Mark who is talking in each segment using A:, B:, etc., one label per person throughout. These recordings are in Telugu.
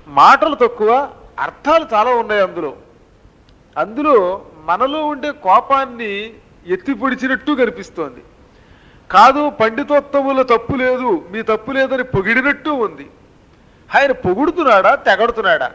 A: మాటలు తక్కువ, అర్థాలు చాలా ఉన్నాయి అందులో. అందులో మనలో ఉండే కోపాన్ని ఎత్తి పొడిచినట్టు కనిపిస్తోంది. కాదు పండితోత్తముల తప్పు లేదు, మీ తప్పు లేదని పొగిడినట్టు ఉంది. ఆయన పొగుడుతున్నాడా తెగడుతున్నాడా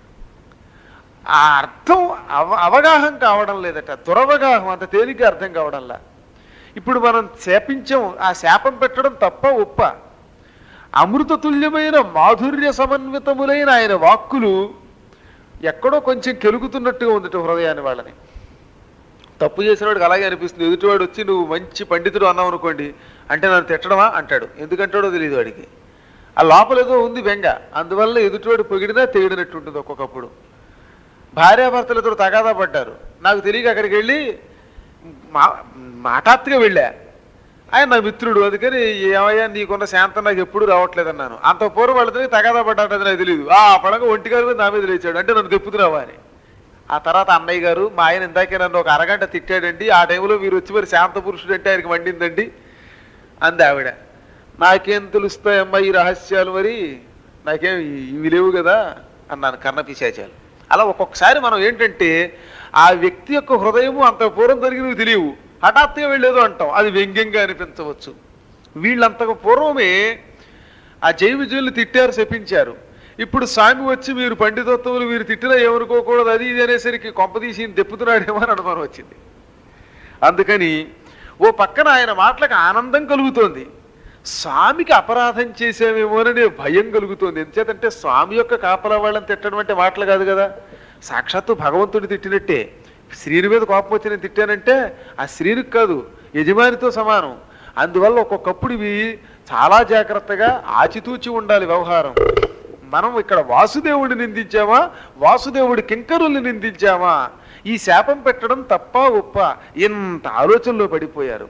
A: ఆ అర్థం అవగాహన కావడం లేదట. దురవగాహం అంత తేలిక అర్థం కావడంలా. ఇప్పుడు మనం శాపించాం, ఆ శాపం పెట్టడం తప్ప ఒప్ప? అమృతతుల్యమైన మాధుర్య సమన్వితములైన ఆయన వాక్కులు ఎక్కడో కొంచెం కెలుగుతున్నట్టుగా ఉందట హృదయాన్ని. వాళ్ళని తప్పు చేసినవాడికి అలాగే అనిపిస్తుంది. ఎదుటివాడు వచ్చి నువ్వు మంచి పండితుడు అన్నావు అనుకోండి, అంటే నన్ను తిట్టడమా అంటాడు. ఎందుకంటాడో తెలియదు వాడికి. ఆ లోపల ఏదో ఉంది బెంగ. అందువల్ల ఎదుటివాడు పొగిడినా తెగిడినట్టు ఉంటుంది. ఒక్కొక్కప్పుడు భార్యాభర్తలతో తగాదా పడ్డారు. నాకు తెలియక అక్కడికి వెళ్ళి హఠాత్తుగా వెళ్ళా. ఆయన నా మిత్రుడు, అందుకని ఏమయ్యా నీకున్న శాంతం నాకు ఎప్పుడు రావట్లేదన్నాను. అంత పూర్వం వాళ్ళతో తగాదా పడ్డాటది నాకు తెలియదు. ఆ పడక ఒంటిగారు మీద నా మీద లేచాడు, అంటే నన్ను తెప్పుతున్నావా అని. ఆ తర్వాత అన్నయ్య గారు మా ఆయన ఇందాకే నన్ను ఒక అరగంట తిట్టాడండి, ఆ టైంలో మీరు వచ్చి మరి శాంత పురుషుడు అంటే ఆయనకి మండిందండి అంది ఆవిడ. నాకేం తెలుస్తాయమ్మా ఈ రహస్యాలు, మరి నాకేం ఇవి లేవు కదా అన్నాను. కర్ణపిశాచాలు. అలా ఒక్కొక్కసారి మనం ఏంటంటే ఆ వ్యక్తి యొక్క హృదయము అంత పూర్వం జరిగినవి తెలియవు, హఠాత్తుగా వెళ్ళేదో అంటాం, అది వ్యంగ్యంగా అనిపించవచ్చు. వీళ్ళంతకు పూర్వమే ఆ జై విజయుల్ని తిట్టారు, శపించారు. ఇప్పుడు స్వామి వచ్చి మీరు పండితోత్తములు మీరు తిట్టినా ఏమనుకోకూడదు అది ఇది అనేసరికి కొంపదీసి దెప్పుతున్నాడేమో అని అనుమానం వచ్చింది. అందుకని ఓ పక్కన ఆయన మాటలకు ఆనందం కలుగుతోంది, స్వామికి అపరాధం చేసామేమోననే భయం కలుగుతోంది. ఎంచేతంటే స్వామి యొక్క కాపలా వాళ్ళని తిట్టడం అంటే మాటలు కాదు కదా, సాక్షాత్తు భగవంతుడిని తిట్టినట్టే. శ్రీని మీద కోపం వచ్చి నేను తిట్టానంటే ఆ శ్రీనికి కాదు, యజమానితో సమానం. అందువల్ల ఒక్కొక్కప్పుడు ఇవి చాలా జాగ్రత్తగా ఆచితూచి ఉండాలి వ్యవహారం. మనం ఇక్కడ వాసుదేవుడిని నిందించామా, వాసుదేవుడి కింకరుల్ని నిందించామా, ఈ శాపం పెట్టడం తప్ప ఒప్ప? ఇంత ఆలోచనలో పడిపోయారు.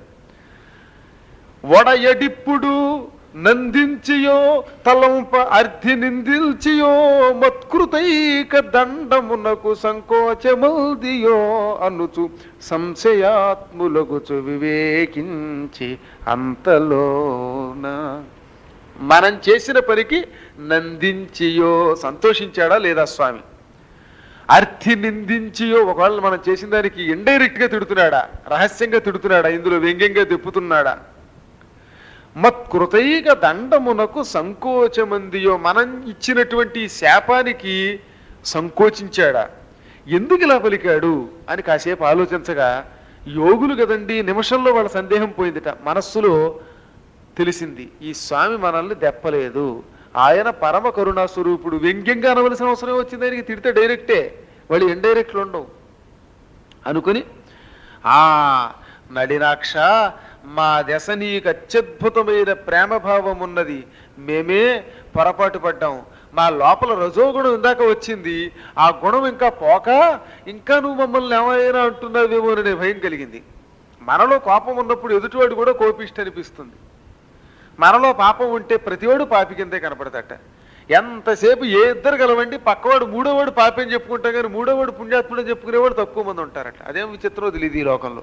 A: వడయడిప్పుడు నందించియో తలంప అర్థి నిందిల్చియో మత్కృతైక దండమునకు సంకోచమల్దియో అనుచు సంశయాత్ములగుచు వివేకించి అంతలోన మనం చేసిన పనికి నందించియో సంతోషించాడా లేదా స్వామి, అర్థి నిందించియో ఒకవేళ మనం చేసిన దానికి ఇండైరెక్ట్గా తిడుతున్నాడా, రహస్యంగా తిడుతున్నాడా, ఇందులో వ్యంగ్యంగా తిప్పుతున్నాడా, మత్కృతైక దండమునకు సంకోచమందియో మనం ఇచ్చినటువంటి శాపానికి సంకోచించాడా, ఎందుకు ఇలా పలికాడు అని కాసేపు ఆలోచించగా యోగులు కదండి, నిమిషంలో వాళ్ళ సందేహం పోయిందిట. మనస్సులో తెలిసింది ఈ స్వామి మనల్ని దెప్పలేదు, ఆయన పరమ కరుణా స్వరూపుడు. వ్యంగ్యంగా అనవలసిన అవసరం వచ్చింది ఆయనకి, తిడితే డైరెక్టే, వాళ్ళు ఇండైరెక్ట్లు ఉండవు అనుకుని, ఆ నడినాక్ష మా దశ నీకు అత్యద్భుతమైన ప్రేమభావం ఉన్నది, మేమే పొరపాటు పడ్డాం, మా లోపల రజోగుణం ఇందాక వచ్చింది, ఆ గుణం ఇంకా పోక ఇంకా నువ్వు మమ్మల్ని ఏమైనా అంటున్నావేమోననే భయం కలిగింది. మనలో కోపం ఉన్నప్పుడు ఎదుటివాడు కూడా కోపిష్టి అనిపిస్తుంది. మనలో పాపం ఉంటే ప్రతివాడు పాపి కిందే కనపడతాట. ఎంతసేపు ఏ ఇద్దరు కలవండి, పక్కవాడు మూడోవాడు పాపి అని చెప్పుకుంటాం కానీ మూడోవాడు పుణ్యాత్ముడు అని చెప్పుకునేవాడు తక్కువ మంది ఉంటారట. అదేం విచిత్రం తెలియదు ఈ లోకంలో.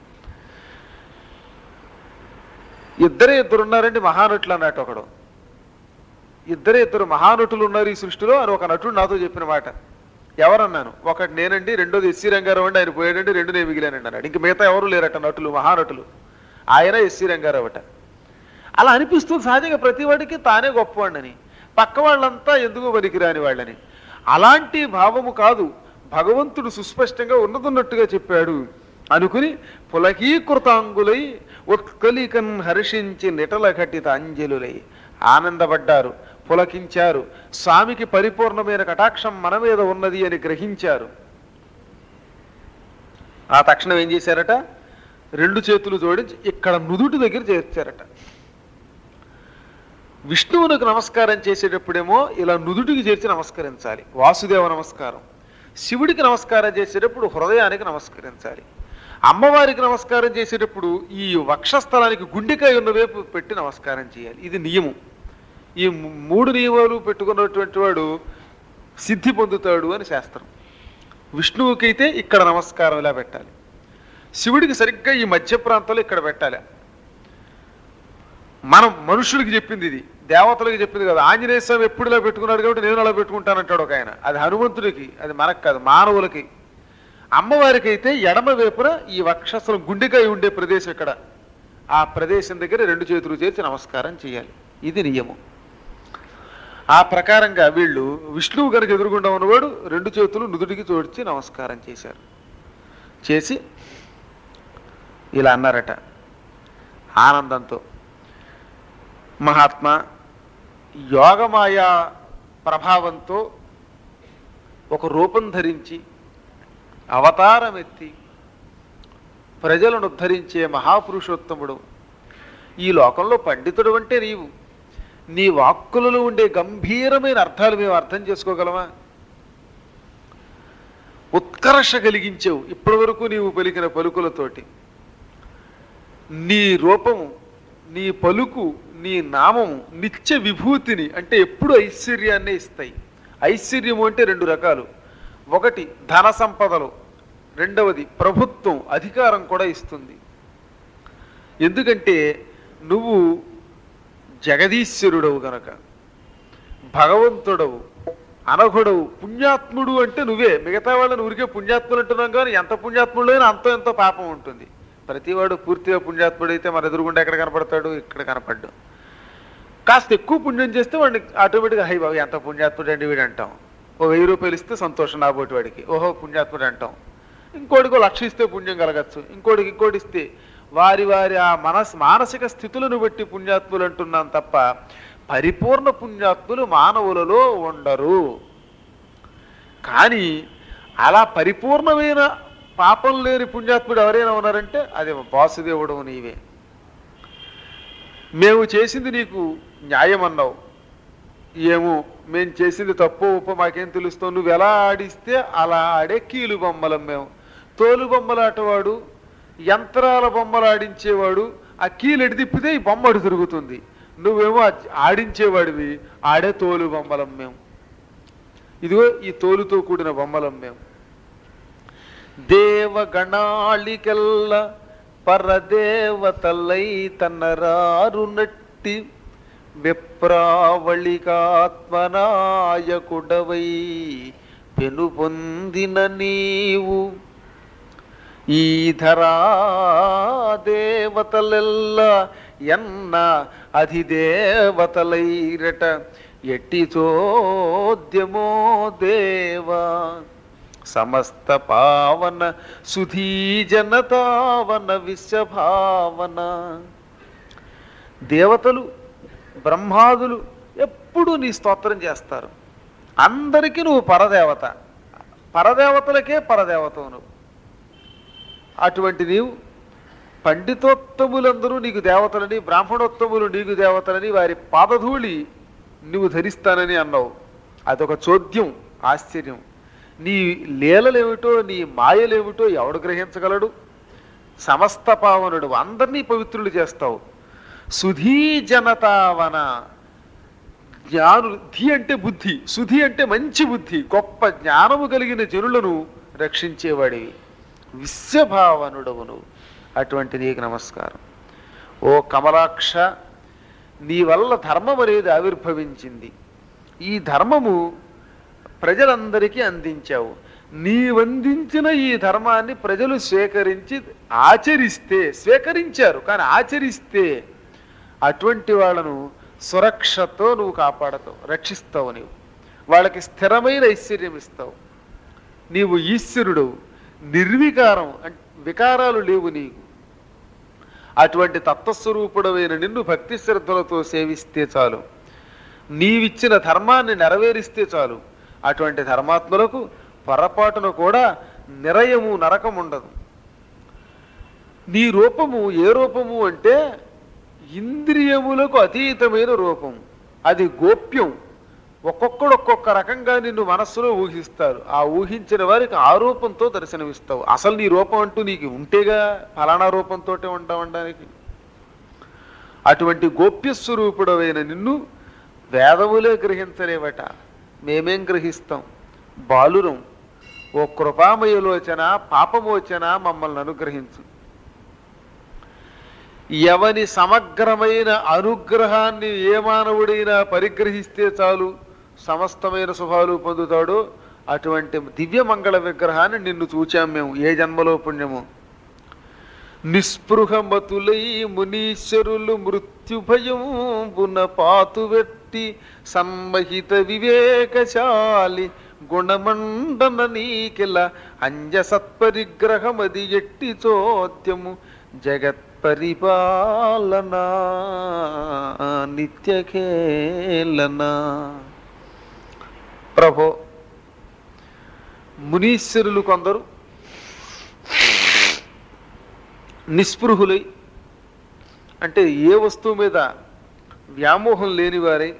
A: ఇద్దరు ఉన్నారండి మహానటులు అన్నట్టు. ఒకడు ఇద్దరు మహానటులు ఉన్నారు ఈ సృష్టిలో అని ఒక నటుడు నాతో చెప్పిన మాట. ఎవరన్నాను, ఒకటి నేనండి, రెండోది ఎస్సీ రంగారావు అండి, ఆయన పోయాడండి, రెండు నేను మిగిలానండి అన్నాడు. ఇంక మిగతా ఎవరు లేరట నటులు, మహానటులు. ఆయన ఎస్సీ రంగారావు అట. అలా అనిపిస్తుంది సహజంగా ప్రతివాడికి తానే గొప్పవాడిని, పక్క వాళ్ళంతా ఎందుకు పనికిరాని వాళ్ళని. అలాంటి భావము కాదు, భగవంతుడు సుస్పష్టంగా ఉన్నతున్నట్టుగా చెప్పాడు అనుకుని పులకీకృతాంగులై ఉత్కలికన్ హర్షించి నిటల ఘటిత అంజలులై ఆనందపడ్డారు, పులకించారు. స్వామికి పరిపూర్ణమైన కటాక్షం మన మీద ఉన్నది అని గ్రహించారు. ఆ తక్షణం ఏం చేశారట, రెండు చేతులు జోడించి ఇక్కడ నుదుటి దగ్గర చేర్చారట. విష్ణువునికి నమస్కారం చేసేటప్పుడేమో ఇలా నుదుటికి చేర్చి నమస్కరించాలి, వాసుదేవ నమస్కారం. శివుడికి నమస్కారం చేసేటప్పుడు హృదయానికి నమస్కరించాలి. అమ్మవారికి నమస్కారం చేసేటప్పుడు ఈ వక్షస్థలానికి గుండెకాయ ఉన్న వైపు పెట్టి నమస్కారం చేయాలి. ఇది నియమం. ఈ మూడు నియమాలు పెట్టుకున్నటువంటి వాడు సిద్ధి పొందుతాడు అని శాస్త్రం. విష్ణువుకైతే ఇక్కడ నమస్కారం ఇలా పెట్టాలి, శివుడికి సరిగ్గా ఈ మధ్య ప్రాంతంలో ఇక్కడ పెట్టాలి. మనం మనుషులకి చెప్పింది ఇది. దేవతలకు చెప్పింది కదా, ఆంజనేయ స్వామి ఎప్పుడు ఇలా పెట్టుకున్నాడు కాబట్టి నేను అలా పెట్టుకుంటానంటాడు ఒక ఆయన. అది హనుమంతుడికి, అది మనకు కాదు, మానవులకి. అమ్మవారికి అయితే ఎడమ వైపున ఈ వక్షస్థలం గుండెకాయ ఉండే ప్రదేశం ఇక్కడ, ఆ ప్రదేశం దగ్గర 2 చేతులు చేర్చి నమస్కారం చేయాలి. ఇది నియమం. ఆ ప్రకారంగా వీళ్ళు విష్ణువు కనుక ఎదురుగుండా ఉన్నవాడు 2 చేతులు నుదుటికి జోడించి నమస్కారం చేశారు. చేసి ఇలా అన్నారట ఆనందంతో, మహాత్మా, యోగమాయా ప్రభావంతో ఒక రూపం ధరించి అవతారం ఎత్తి ప్రజలను ఉద్ధరించే మహాపురుషోత్తముడు, ఈ లోకంలో పండితుడు అంటే నీవు. నీ వాక్కులలో ఉండే గంభీరమైన అర్థాలు మేము అర్థం చేసుకోగలమా? ఉత్కర్ష కలిగించేవు ఇప్పటి వరకు నీవు పలికిన పలుకులతోటి. నీ రూపము, నీ పలుకు, నీ నామము నిత్య విభూతిని, అంటే ఎప్పుడు ఐశ్వర్యాన్నే ఇస్తాయి. ఐశ్వర్యము అంటే 2 రకాలు. ఒకటి ధన సంపదలు, రెండవది ప్రభుత్వం, అధికారం కూడా ఇస్తుంది. ఎందుకంటే నువ్వు జగదీశ్వరుడవు గనక, భగవంతుడవు, అనఘుడవు, పుణ్యాత్ముడు అంటే నువ్వే. మిగతా వాళ్ళని ఊరికే పుణ్యాత్ములు అంటున్నాం కానీ ఎంత పుణ్యాత్ముడైనా అంతో ఎంతో పాపం ఉంటుంది. ప్రతివాడు పూర్తిగా పుణ్యాత్ముడైతే మన ఎదురుగుండా ఎక్కడ కనపడతాడు? ఇక్కడ కనపడ్డు. కాస్త ఎక్కువ పుణ్యం చేస్తే వాడిని ఆటోమేటిక్గా హై బాబు ఎంత పుణ్యాత్ముడు అండి వీడు అంటాం. ఓ 1000 రూపాయలు ఇస్తే సంతోషం నాబోటి వాడికి, ఓహో పుణ్యాత్ముడు అంటాం. ఇంకోటికో 1,00,000 ఇస్తే పుణ్యం కలగచ్చు, ఇంకోటి ఇస్తే వారి వారి ఆ మానసిక స్థితులను బట్టి పుణ్యాత్ములు అంటున్నాం తప్ప పరిపూర్ణ పుణ్యాత్ములు మానవులలో ఉండరు. కానీ అలా పరిపూర్ణమైన పాపం లేని పుణ్యాత్ముడు ఎవరైనా ఉన్నారంటే అది వాసుదేవుడు నీవే. మేము చేసింది నీకు న్యాయం అన్నావు, ఏమో మేము చేసింది తప్పు ఉప్పు మాకేం తెలుస్తావు, నువ్వు ఎలా ఆడిస్తే అలా ఆడే కీలు బొమ్మలం మేము. తోలు బొమ్మలాటవాడు, యంత్రాల బొమ్మలు ఆడించేవాడు, ఆ కీలు ఎడి తిప్పితే ఈ బొమ్మ అడు తిరుగుతుంది. నువ్వేమో ఆడించేవాడివి, ఆడే తోలు బొమ్మలం మేము. ఇదిగో ఈ తోలుతో కూడిన బొమ్మలం మేము. దేవగణాళికెల్ల పరదేవతలై తన్నరారు నట్టి విప్రావళికాత్మనాయకుడవై పెను పొందిన నీవు ఈ ధరా దేవతలెల్ల ఎన్న అధిదేవతలైరట ఎట్టి చోద్యమో దేవా సమస్త పావన సుధీజనతావన విశ్వభావన. దేవతలు బ్రహ్మాదులు ఎప్పుడు నీ స్తోత్రం చేస్తారు. అందరికీ నువ్వు పరదేవత, పరదేవతలకే పరదేవతవు నువ్వు. అటువంటి నీవు పండితోత్తములందరూ నీకు దేవతలని, బ్రాహ్మణోత్తములు నీకు దేవతలని వారి పాదధూళి నువ్వు ధరిస్తానని అన్నావు. అదొక చోద్యం, ఆశ్చర్యం. నీ లీలలేమిటో నీ మాయలేమిటో ఎవడు గ్రహించగలడు? సమస్త పావనుడు, అందరినీ పవిత్రులు చేస్తావు. సుధీ జనతావన, జ్ఞానులు, ధీ అంటే బుద్ధి, సుధి అంటే మంచి బుద్ధి, గొప్ప జ్ఞానము కలిగిన జనులను రక్షించేవాడివి, విశ్వభావనుడవును. అటువంటి నీకు నమస్కారం. ఓ కమలాక్ష, నీ వల్ల ధర్మం అనేది ఆవిర్భవించింది. ఈ ధర్మము ప్రజలందరికీ అందించావు. నీవందించిన ఈ ధర్మాన్ని ప్రజలు స్వీకరించి ఆచరిస్తే, స్వీకరించారు కానీ ఆచరిస్తే అటువంటి వాళ్ళను సురక్షతో నువ్వు కాపాడతావు, రక్షిస్తావు. నీవు వాళ్ళకి స్థిరమైన ఐశ్వర్యం ఇస్తావు. నీవు ఈశ్వరుడు, నిర్వికారం, వికారాలు లేవు నీకు. అటువంటి తత్వస్వరూపుడమైన నిన్ను భక్తి శ్రద్ధలతో సేవిస్తే చాలు, నీవిచ్చిన ధర్మాన్ని నెరవేరిస్తే చాలు. అటువంటి ధర్మాత్ములకు పొరపాటును కూడా నిరయము నరకం ఉండదు. నీ రూపము ఏ రూపము అంటే ఇంద్రియములకు అతీతమైన రూపం, అది గోప్యం. ఒక్కొక్కడు ఒక్కొక్క రకంగా నిన్ను మనస్సులో ఊహిస్తారు. ఆ ఊహించిన వారికి ఆ రూపంతో దర్శనమిస్తావు. అసలు నీ రూపం అంటూ నీకు ఉంటేగా ఫలానా రూపంతో ఉండడానికి. అటువంటి గోప్యస్వరూపుడమైన నిన్ను వేదములే గ్రహించలేవట, మేమేం గ్రహిస్తాం? బాలురం, ఓ కృపామయలోచన, పాపమోచన మమ్మల్ని అనుగ్రహించు. ఎవని సమగ్రమైన అనుగ్రహాన్ని ఏ మానవుడైనా పరిగ్రహిస్తే చాలు సమస్తమైన శుభాలు పొందుతాడో అటువంటి దివ్య మంగళ విగ్రహాన్ని నిన్ను చూచాం మేము. ఏ జన్మలో పుణ్యము. నిస్పృహమతులై మునీశ్వరులు మృత్యుభయంబున పాతువెట్టి సమ్మహిత వివేకశాలి గుణమండన నీకిల అంజ సత్పరిగ్రహమది ఎట్టి చోద్యము జగత్పరిపాలనా నిత్యఖేలనా. ప్రభో, మునీశ్వరులు కొందరు నిస్పృహులై, అంటే ఏ వస్తువు మీద వ్యామోహం లేనివారై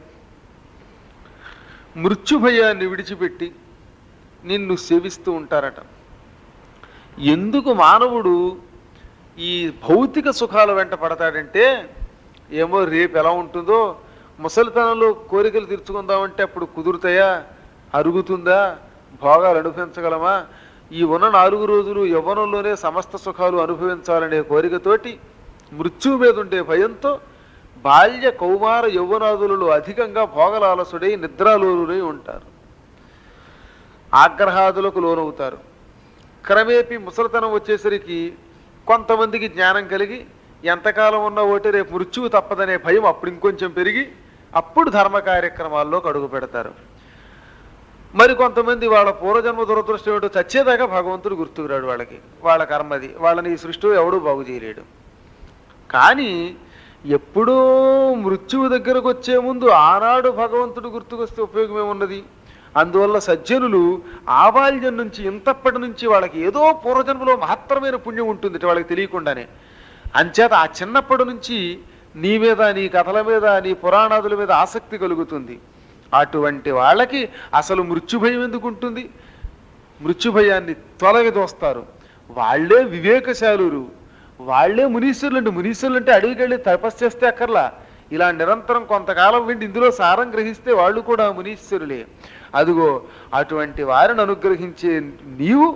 A: మృత్యుభయాన్ని విడిచిపెట్టి నిన్ను సేవిస్తూ ఉంటారట. ఎందుకు మానవుడు ఈ భౌతిక సుఖాల వెంట పడతాడంటే, ఏమో రేపు ఎలా ఉంటుందో, ముసలితనంలో కోరికలు తీర్చుకుందామంటే అప్పుడు కుదురుతాయా, అరుగుతుందా, భోగాలు అనుభవించగలమా, ఈ ఉన్న 4 రోజులు యవ్వనంలోనే సమస్త సుఖాలు అనుభవించాలనే కోరికతోటి మృత్యువు మీద ఉండే భయంతో బాల్య కౌమార యౌవనాదులలో అధికంగా భోగలాలసుడై నిద్రాలోలుడై ఉంటారు. ఆగ్రహాదులకు లోనవుతారు. క్రమేపీ ముసలితనం వచ్చేసరికి కొంతమందికి జ్ఞానం కలిగి ఎంతకాలం ఉన్న ఒకటి రేపు మృత్యువు తప్పదనే భయం అప్పుడు ఇంకొంచెం పెరిగి అప్పుడు ధర్మ కార్యక్రమాల్లోకి అడుగు పెడతారు. మరి కొంతమంది వాళ్ళ పూర్వజన్మ దురదృష్టం ఏమిటో చచ్చేదాకా భగవంతుడు గుర్తుకురాడు. వాళ్ళ కర్మది, వాళ్ళని ఈ సృష్టిలో ఎవడూ బాగు చేయలేడు. కానీ ఎప్పుడో మృత్యువు దగ్గరకు వచ్చే ముందు ఆనాడు భగవంతుడు గుర్తుకొస్తే ఉపయోగం ఏమున్నది? అందువల్ల సజ్జనులు ఆబాల్యం నుంచి ఇంతప్పటి నుంచి వాళ్ళకి ఏదో పూర్వజన్మలో మహత్తరమైన పుణ్యం ఉంటుంది వాళ్ళకి తెలియకుండానే. అంచేత ఆ చిన్నప్పటి నుంచి నీ మీద, నీ కథల మీద, నీ పురాణాదుల మీద ఆసక్తి కలుగుతుంది. అటువంటి వాళ్ళకి అసలు మృత్యుభయం ఎందుకు ఉంటుంది? మృత్యుభయాన్ని తొలగిదోస్తారు. వాళ్ళే వివేకశాలురు, వాళ్ళే మునీశ్వరులు. అంటే మునీశ్వరులు అంటే అడవికి వెళ్ళి తపస్సు చేస్తే అక్కర్లా, ఇలా నిరంతరం కొంతకాలం వెండి ఇందులో సారం గ్రహిస్తే వాళ్ళు కూడా మునీశ్వరులే. అదిగో అటువంటి వారిని అనుగ్రహించే నీవు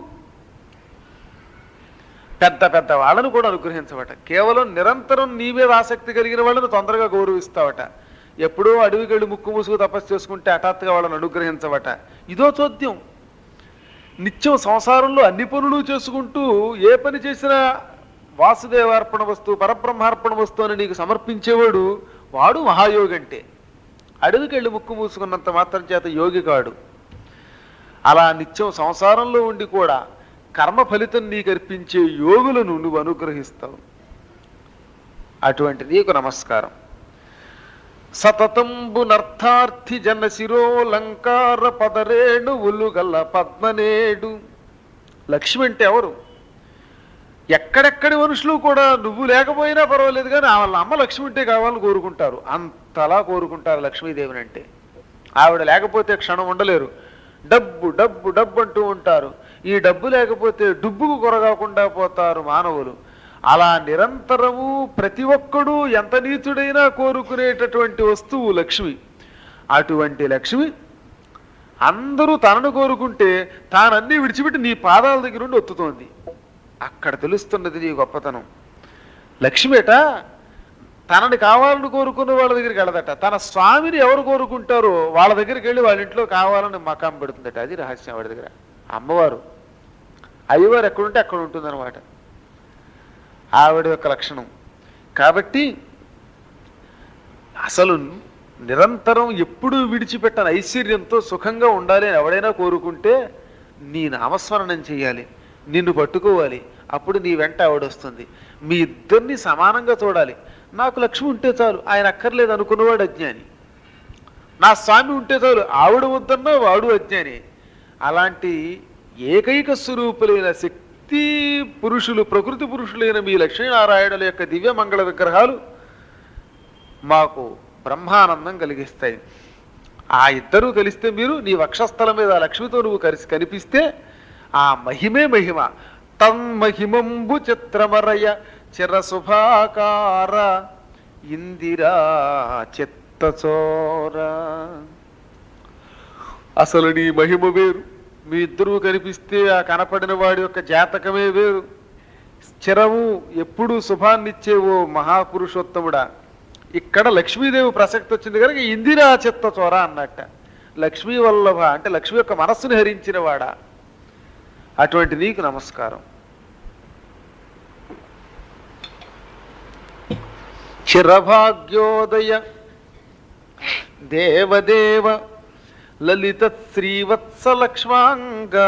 A: పెద్ద పెద్ద వాళ్ళను కూడా అనుగ్రహించవట. కేవలం నిరంతరం నీ మీద ఆసక్తి కలిగిన వాళ్ళను తొందరగా గౌరవిస్తావట. ఎప్పుడో అడవికి వెళ్ళి ముక్కు ముసుగు తపస్సు చేసుకుంటే హఠాత్తుగా వాళ్ళని అనుగ్రహించవట. ఇదో చోద్యం. నిత్యం సంసారంలో అన్ని పనులు చేసుకుంటూ ఏ పని చేసినా వాసుదేవార్పణ వస్తువు, పరబ్రహ్మార్పణ వస్తువు అని నీకు సమర్పించేవాడు వాడు మహాయోగి. అంటే అడవికి వెళ్ళి ముక్కు మూసుకున్నంత మాత్రం చేత యోగి కాడు. అలా నిత్యం సంసారంలో ఉండి కూడా కర్మ ఫలితం నీకు అర్పించే యోగులను నువ్వు అనుగ్రహిస్తావు. అటువంటి నీకు నమస్కారం. సతతంబునర్థార్థి జన శిరోలంకార పదరేణువులు గల పద్మనేడు. లక్ష్మి అంటే ఎవరు? ఎక్కడెక్కడి మనుషులు కూడా నువ్వు లేకపోయినా పర్వాలేదు కానీ వాళ్ళ అమ్మ లక్ష్మి ఉంటే కావాలని కోరుకుంటారు. అంతలా కోరుకుంటారు లక్ష్మీదేవిని అంటే. ఆవిడ లేకపోతే క్షణం ఉండలేరు. డబ్బు డబ్బు డబ్బు అంటూ ఉంటారు. ఈ డబ్బు లేకపోతే డుబ్బుకు కొరగాకుండా పోతారు మానవులు. అలా నిరంతరము ప్రతి ఒక్కడూ ఎంత నీచుడైనా కోరుకునేటటువంటి వస్తువు లక్ష్మి. అటువంటి లక్ష్మి అందరూ తనను కోరుకుంటే తానన్నీ విడిచిపెట్టి నీ పాదాల దగ్గర నుండి ఒత్తుతోంది. అక్కడ తెలుస్తున్నది నీ గొప్పతనం. లక్ష్మిట తనని కావాలని కోరుకున్న వాళ్ళ దగ్గరికి వెళ్ళదట. తన స్వామిని ఎవరు కోరుకుంటారో వాళ్ళ దగ్గరికి వెళ్ళి వాళ్ళ ఇంట్లో కావాలని మకాం పెడుతుందట. అది రహస్యం వాడి దగ్గర. అమ్మవారు, అయ్యవారు ఎక్కడుంటే అక్కడ ఉంటుందన్నమాట. ఆవిడ యొక్క లక్షణం. కాబట్టి అసలు నిరంతరం ఎప్పుడూ విడిచిపెట్టని ఐశ్వర్యంతో సుఖంగా ఉండాలి అని ఎవడైనా కోరుకుంటే నీ నామస్మరణం చేయాలి, నిన్ను పట్టుకోవాలి. అప్పుడు నీ వెంట ఆవిడొస్తుంది. మీ ఇద్దరిని సమానంగా చూడాలి. నాకు లక్ష్మి ఉంటే చాలు, ఆయన అక్కర్లేదు అనుకున్నవాడు అజ్ఞాని. నా స్వామి ఉంటే చాలు, ఆవిడ వద్దన్నా వాడు అజ్ఞాని. అలాంటి ఏకైక స్వరూపులైన శక్తి పురుషులు, ప్రకృతి పురుషులైన మీ లక్ష్మీనారాయణుల యొక్క దివ్య మంగళ విగ్రహాలు మాకు బ్రహ్మానందం కలిగిస్తాయి. ఆ ఇద్దరూ కలిస్తే మీరు నీ వక్షస్థలం మీద లక్ష్మితో నువ్వు కనిపిస్తే ఆ మహిమే మహిమ. తన్మహిమంబు చిత్రమరయ చిరశుభాకార ఇందిరా చిత్తచోర. అసలు నీ మహిమ వేరు. మీ ఇద్దరూ కనిపిస్తే ఆ కనపడిన వాడి యొక్క జాతకమే వేరు. స్థిరము ఎప్పుడు శుభాన్నిచ్చేవో మహాపురుషోత్తముడా. ఇక్కడ లక్ష్మీదేవి ప్రసక్తి వచ్చింది కనుక ఇందిరా చిత్త చోర అన్నట్ట. లక్ష్మీ వల్లభ అంటే లక్ష్మి యొక్క మనస్సును హరించిన వాడా, అటువంటి నీకు నమస్కారం. చిరభాగ్యోదయ దేవదేవ లలిత శ్రీవత్సలక్ష్మాంగా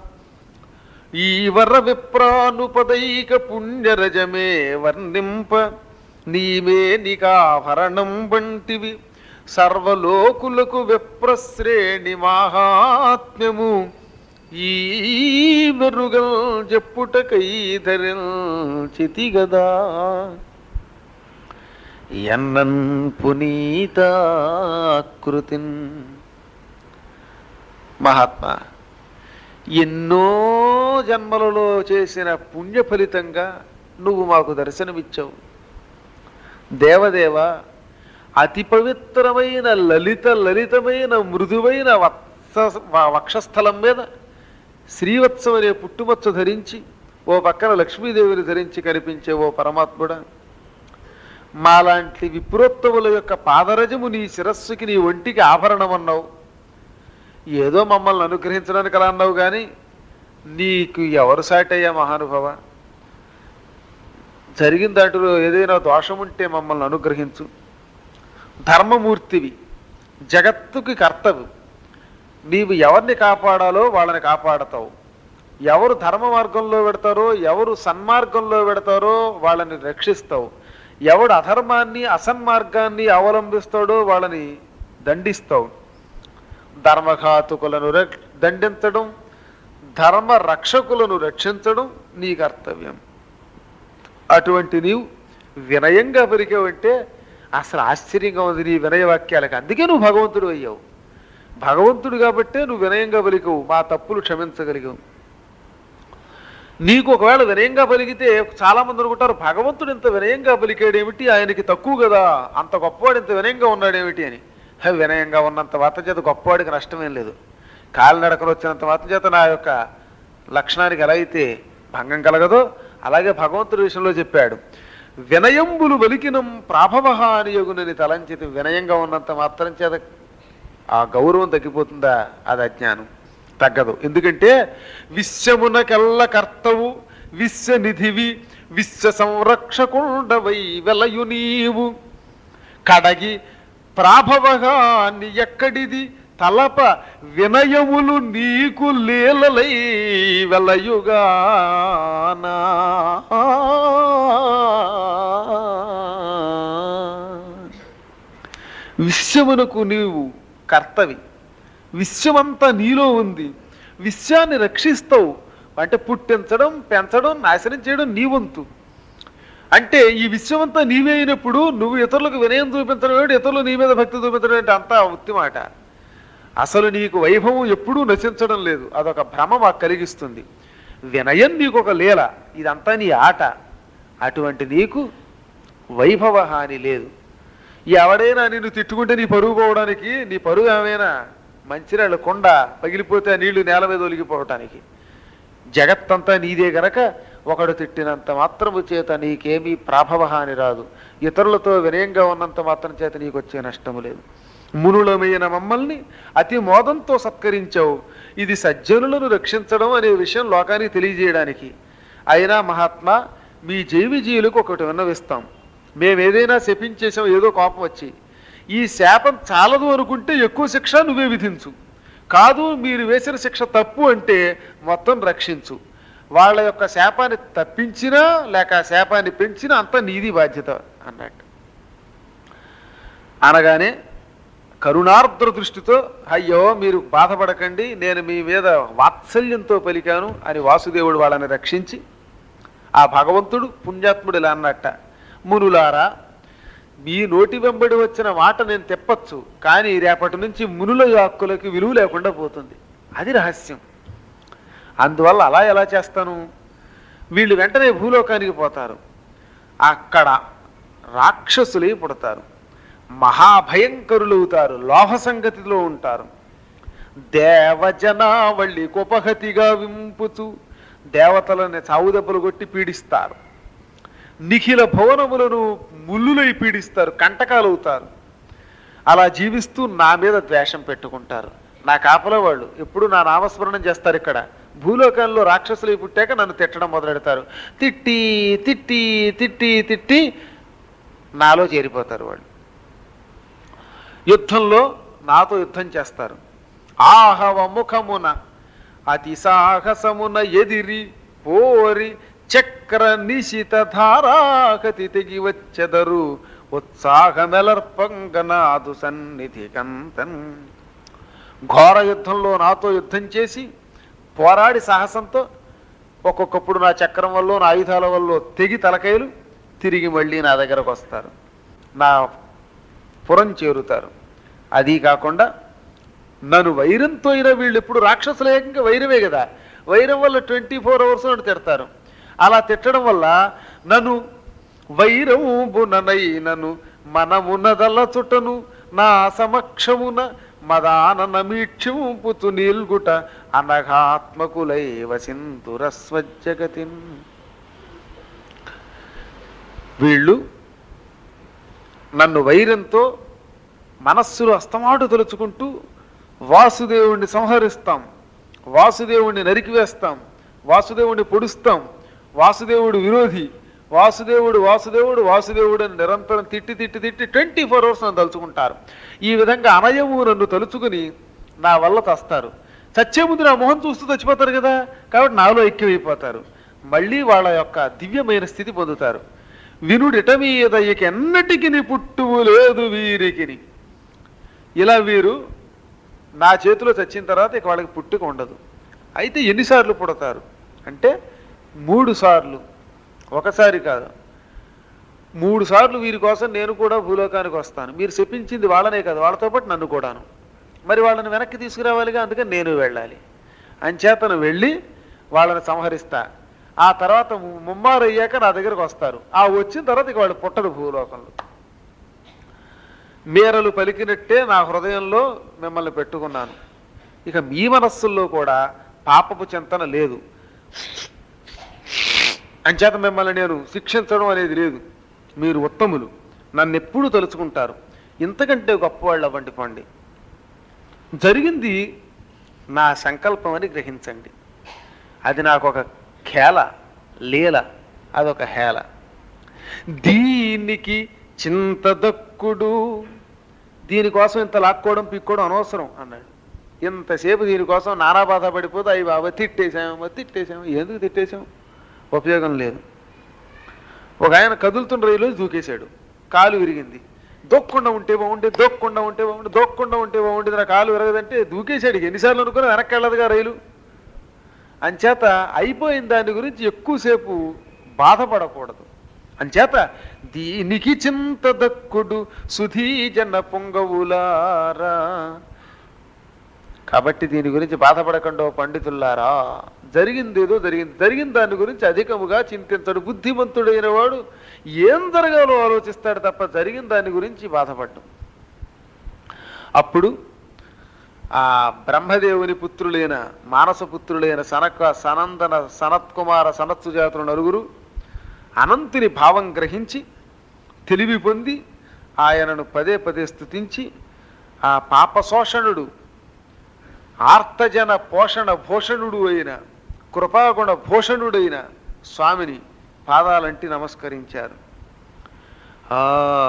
A: ఈవర విప్రానుపదైక పుణ్యరజమే వర్ణింప నీవే నికాభరణం వంటివి సర్వలోకులకు విప్రశ్రేణి మాహాత్మ్యము ఈ మెరుగల్ చెప్పుటకై ధరించితిగదా ఎన్నన్ పునీతాకృతిన్. మహాత్మా, ఎన్నో జన్మలలో చేసిన పుణ్య ఫలితంగా నువ్వు మాకు దర్శనమిచ్చావు. దేవదేవ, అతి పవిత్రమైన లలితమైన మృదువైన వక్షస్థలం మీద శ్రీవత్సం అనే పుట్టుమచ్చ ధరించి ఓ పక్కన లక్ష్మీదేవిని ధరించి కనిపించే ఓ పరమాత్ముడా, మాలాంటి విప్రోత్తముల యొక్క పాదరజము నీ శిరస్సుకి నీ ఒంటికి ఆభరణం అన్నావు. ఏదో మమ్మల్ని అనుగ్రహించడానికి అలా అన్నావు, కానీ నీకు ఎవరు సాటయ్యా మహానుభవ? జరిగిన దాంట్లో ఏదైనా దోషం ఉంటే మమ్మల్ని అనుగ్రహించు. ధర్మమూర్తివి, జగత్తుకి కర్తవు. నీవు ఎవరిని కాపాడాలో వాళ్ళని కాపాడతావు. ఎవరు ధర్మ మార్గంలో పెడతారో, ఎవరు సన్మార్గంలో పెడతారో వాళ్ళని రక్షిస్తావు. ఎవడు అధర్మాన్ని అసన్మార్గాన్ని అవలంబిస్తాడో వాళ్ళని దండిస్తావు. ధర్మఘాతుకులను దండించడం, ధర్మ రక్షకులను రక్షించడం నీ కర్తవ్యం. అటువంటి నీవు వినయంగా పలికావంటే అసలు ఆశ్చర్యంగా ఉంది నీ వినయ వాక్యాలకు. అందుకే నువ్వు భగవంతుడు అయ్యావు. భగవంతుడు కాబట్టే నువ్వు వినయంగా పలికవు, మా తప్పులు క్షమించగలిగావు. నీకు ఒకవేళ వినయంగా పలికితే చాలామంది అనుకుంటారు, భగవంతుడు ఇంత వినయంగా పలికాడేమిటి, ఆయనకి తక్కువ కదా, అంత గొప్పవాడు ఇంత వినయంగా ఉన్నాడేమిటి అని. వినయంగా ఉన్నంత మాత్రం చేత గొప్పవాడికి నష్టమేం లేదు. కాలినడకలు వచ్చినంత మాత్రం చేత నా యొక్క లక్షణానికి ఎలా అయితే భంగం కలగదో అలాగే భగవంతుడి విషయంలో చెప్పాడు. వినయంబులు వలికినం ప్రాభవహానియగునని తలంచితి. వినయంగా ఉన్నంత మాత్రం చేత ఆ గౌరవం తగ్గిపోతుందా? అది అజ్ఞానం. తగ్గదు. ఎందుకంటే విశ్వమునకెల్ల కర్తవు, విశ్వనిధివి, విశ్వ సంరక్షకుండవై వెలయు నీవు. కడగి ప్రాభవహాని ఎక్కడిది తలప వినయములు నీకు లీలలై వెలయుగానా. విశ్వమునకు నీవు కర్తవి, విశ్వమంతా నీలో ఉంది. విశ్వాన్ని రక్షిస్తావు అంటే పుట్టించడం, పెంచడం, నాశనం చేయడం నీ వంతు. అంటే ఈ విశ్వమంతా నీవే అయినప్పుడు నువ్వు ఇతరులకు వినయం చూపించడం ఏమిటి, ఇతరులు నీ మీద భక్తి చూపించడం ఏంటి? అంతా ఉత్తి మాట. అసలు నీకు వైభవం ఎప్పుడూ నశించడం లేదు, అదొక భ్రమ మాకు కలిగిస్తుంది. వినయం నీకు ఒక లీల, ఇదంతా నీ ఆట. అటువంటి నీకు వైభవ హాని లేదు. ఎవడైనా నిన్ను తిట్టుకుంటే నీ పరుగు పోవడానికి, నీ పరుగు ఏమైనా మంచినీళ్ళ కొండ పగిలిపోతే నీళ్లు నేల మీద ఒలిగిపోవటానికి. జగత్తంతా నీదే గనక ఒకడు తిట్టినంత మాత్రము చేత నీకేమీ ప్రాభవ హాని రాదు. ఇతరులతో వినయంగా ఉన్నంత మాత్రం చేత నీకు వచ్చే నష్టము లేదు. మునులమైన మమ్మల్ని అతి మోదంతో సత్కరించావు. ఇది సజ్జనులను రక్షించడం అనే విషయం లోకానికి తెలియజేయడానికి. అయినా మహాత్మా, మీ జైవిజీయులకు ఒకటి విన్నవిస్తాం. మేమేదైనా శపించేసాం ఏదో కోపం వచ్చి, ఈ శాపం చాలదు అనుకుంటే ఎక్కువ శిక్ష నువ్వే విధించు. కాదు మీరు వేసిన శిక్ష తప్పు అంటే మొత్తం రక్షించు. వాళ్ళ యొక్క శాపాన్ని తప్పించినా లేక శాపాన్ని పెంచినా అంతా నీది బాధ్యత అన్నట్టు. అనగానే కరుణార్ద్ర దృష్టితో, అయ్యో మీరు బాధపడకండి, నేను మీ మీద వాత్సల్యంతో పలికాను అని వాసుదేవుడు వాళ్ళని రక్షించి, ఆ భగవంతుడు పుణ్యాత్ముడు ఇలా అన్నట్ట, మునులారా, మీ నోటి వెంబడి వచ్చిన మాట నేను తెప్పచ్చు, కానీ రేపటి నుంచి మునుల హక్కులకి విలువ లేకుండా పోతుంది. అది రహస్యం. అందువల్ల అలా ఎలా చేస్తాను? వీళ్ళు వెంటనే భూలోకానికి పోతారు. అక్కడ రాక్షసులై పుడతారు, మహాభయంకరులవుతారు, లోభ సంగతిలో ఉంటారు. దేవజనావళి కుపహతిగా వింపుచు దేవతలని చావు దెబ్బలు కొట్టి పీడిస్తారు. నిఖిల భవనములను ముల్లులై పీడిస్తారు, కంటకాలు అవుతారు. అలా జీవిస్తూ నా మీద ద్వేషం పెట్టుకుంటారు. నా కాపలా వాళ్ళు ఎప్పుడు నా నామస్మరణం చేస్తారు. ఇక్కడ భూలోకంలో రాక్షసులు పుట్టాక నన్ను తిట్టడం మొదలెడతారు. తిట్టి తిట్టి తిట్టి తిట్టి నాలో చేరిపోతారు వాళ్ళు. యుద్ధంలో నాతో యుద్ధం చేస్తారు. ఆహవ ముఖమున అతి సాహసమున ఎదిరి పోరి చక్ర నిశిత ధారాకతి తెగి వచ్చెదరు ఉత్సాహమెలర్పంగనాదు సన్నిధి కంతన్. ఘోర యుద్ధంలో నాతో యుద్ధం చేసి పోరాడి సాహసంతో ఒక్కొక్కప్పుడు నా చక్రం వల్ల నా ఆయుధాల వల్ల తెగి తలకాయలు తిరిగి మళ్ళీ నా దగ్గరకు వస్తారు, నా పురం చేరుతారు. అది కాకుండా నన్ను వైరంతో అయినా వీళ్ళు ఎప్పుడు రాక్షసులు ఏకంగా వైరమే కదా, వైరం వల్ల 24 hours నన్ను తిడతారు. అలా తిట్టడం వల్ల నన్ను వైరముననైనను మనమునదల చుట్టను నా సమక్షమున మదానన మీక్షంపుతు నీల్గుట అనఘాత్మకులై వసింతురస్వజగతిన్. వీళ్ళు నన్ను వైరంతో మనస్సులో అస్తమాటు తలుచుకుంటూ వాసుదేవుణ్ణి సంహరిస్తాం, వాసుదేవుణ్ణి నరికివేస్తాం, వాసుదేవుణ్ణి పొడుస్తాం, వాసుదేవుడు విరోధి, వాసుదేవుడు వాసుదేవుడు వాసుదేవుడు అని నిరంతరం తిట్టి తిట్టి తిట్టి 24 hours నన్ను తలుచుకుంటారు. ఈ విధంగా అనయము నన్ను తలుచుకుని నా వల్ల తస్తారు. చచ్చే ముందు నా మొహం చూస్తూ చచ్చిపోతారు కదా, కాబట్టి నాలో ఐక్యమైపోతారు. మళ్ళీ వాళ్ళ యొక్క దివ్యమైన స్థితి పొందుతారు. వినుడిట మీద ఇక ఎన్నటికి పుట్టువు లేదు వీరికి. ఇలా వీరు నా చేతిలో చచ్చిన తర్వాత ఇక వాళ్ళకి పుట్టుక ఉండదు. అయితే ఎన్నిసార్లు పుడతారు అంటే 3 సార్లు, ఒకసారి కాదు 3 సార్లు వీరి కోసం నేను కూడా భూలోకానికి వస్తాను. మీరు శపించింది వాళ్ళనే కాదు, వాళ్ళతో పాటు నన్ను కూడాను. మరి వాళ్ళని వెనక్కి తీసుకురావాలిగా, అందుకని నేను వెళ్ళాలి. అంచేతను వెళ్ళి వాళ్ళని సంహరిస్తా. ఆ తర్వాత ముమ్మారు అయ్యాక నా దగ్గరకు వస్తారు. ఆ వచ్చిన తర్వాత ఇక వాళ్ళు పుట్టరు భూలోకంలో. మేరలు పలికినట్టే నా హృదయంలో మిమ్మల్ని పెట్టుకున్నాను. ఇక మీ మనస్సుల్లో కూడా పాపపు చింతన లేదు. అంచేత మిమ్మల్ని నేను శిక్షించడం అనేది లేదు. మీరు ఉత్తములు, నన్ను ఎప్పుడు తలుచుకుంటారు. ఇంతకంటే గొప్పవాళ్ళు అవ్వండి పండి. జరిగింది నా సంకల్పం అని గ్రహించండి. అది నాకు ఒక ఖేల, లీల, అదొక హేళ. దీనికి చింత దక్కుడు, దీనికోసం ఇంత లాక్కోవడం పిక్కోవడం అనవసరం అన్నాడు. ఇంతసేపు దీనికోసం నానా బాధ పడిపోతే అయ్యి బాబా తిట్టేసాము ఎందుకు తిట్టేసాము, ఉపయోగం లేదు. ఒక ఆయన కదులుతున్న రైలు దూకేశాడు, కాలు విరిగింది. దొక్కకుండా ఉంటే బాగుండే, దొక్కకుండా ఉంటే బాగుండే, దొక్కకుండా ఉంటే బాగుండేది, నా కాలు విరగదంటే దూకేశాడు. ఎన్నిసార్లు అనుకున్నా వెనక్కి వెళ్ళదుగా రైలు. అంచేత అయిపోయిన దాని గురించి ఎక్కువసేపు బాధపడకూడదు. అంచేత దీనికి చింత దక్కుడు సుధీజన పొంగవులారా. కాబట్టి దీని గురించి బాధపడకుండా పండితుల్లారా. జరిగిందేదో జరిగింది, జరిగిన దాని గురించి అధికముగా చింతించడు. బుద్ధిమంతుడైన వాడు ఏం జరగాలో ఆలోచిస్తాడు తప్ప జరిగిన దాని గురించి బాధపడ్డం. అప్పుడు ఆ బ్రహ్మదేవుని పుత్రులైన మానసపుత్రులైన సనందన సనత్కుమార సనత్సుజాతులు నలుగురు అనంతుని భావం గ్రహించి తెలివి పొంది ఆయనను పదే పదే స్తుతించి ఆ పాపశోషణుడు, ఆర్తజన పోషణ భూషణుడు అయిన, కృపాగుణ భూషణుడైన స్వామిని పాదాలంటి నమస్కరించారు. ఆ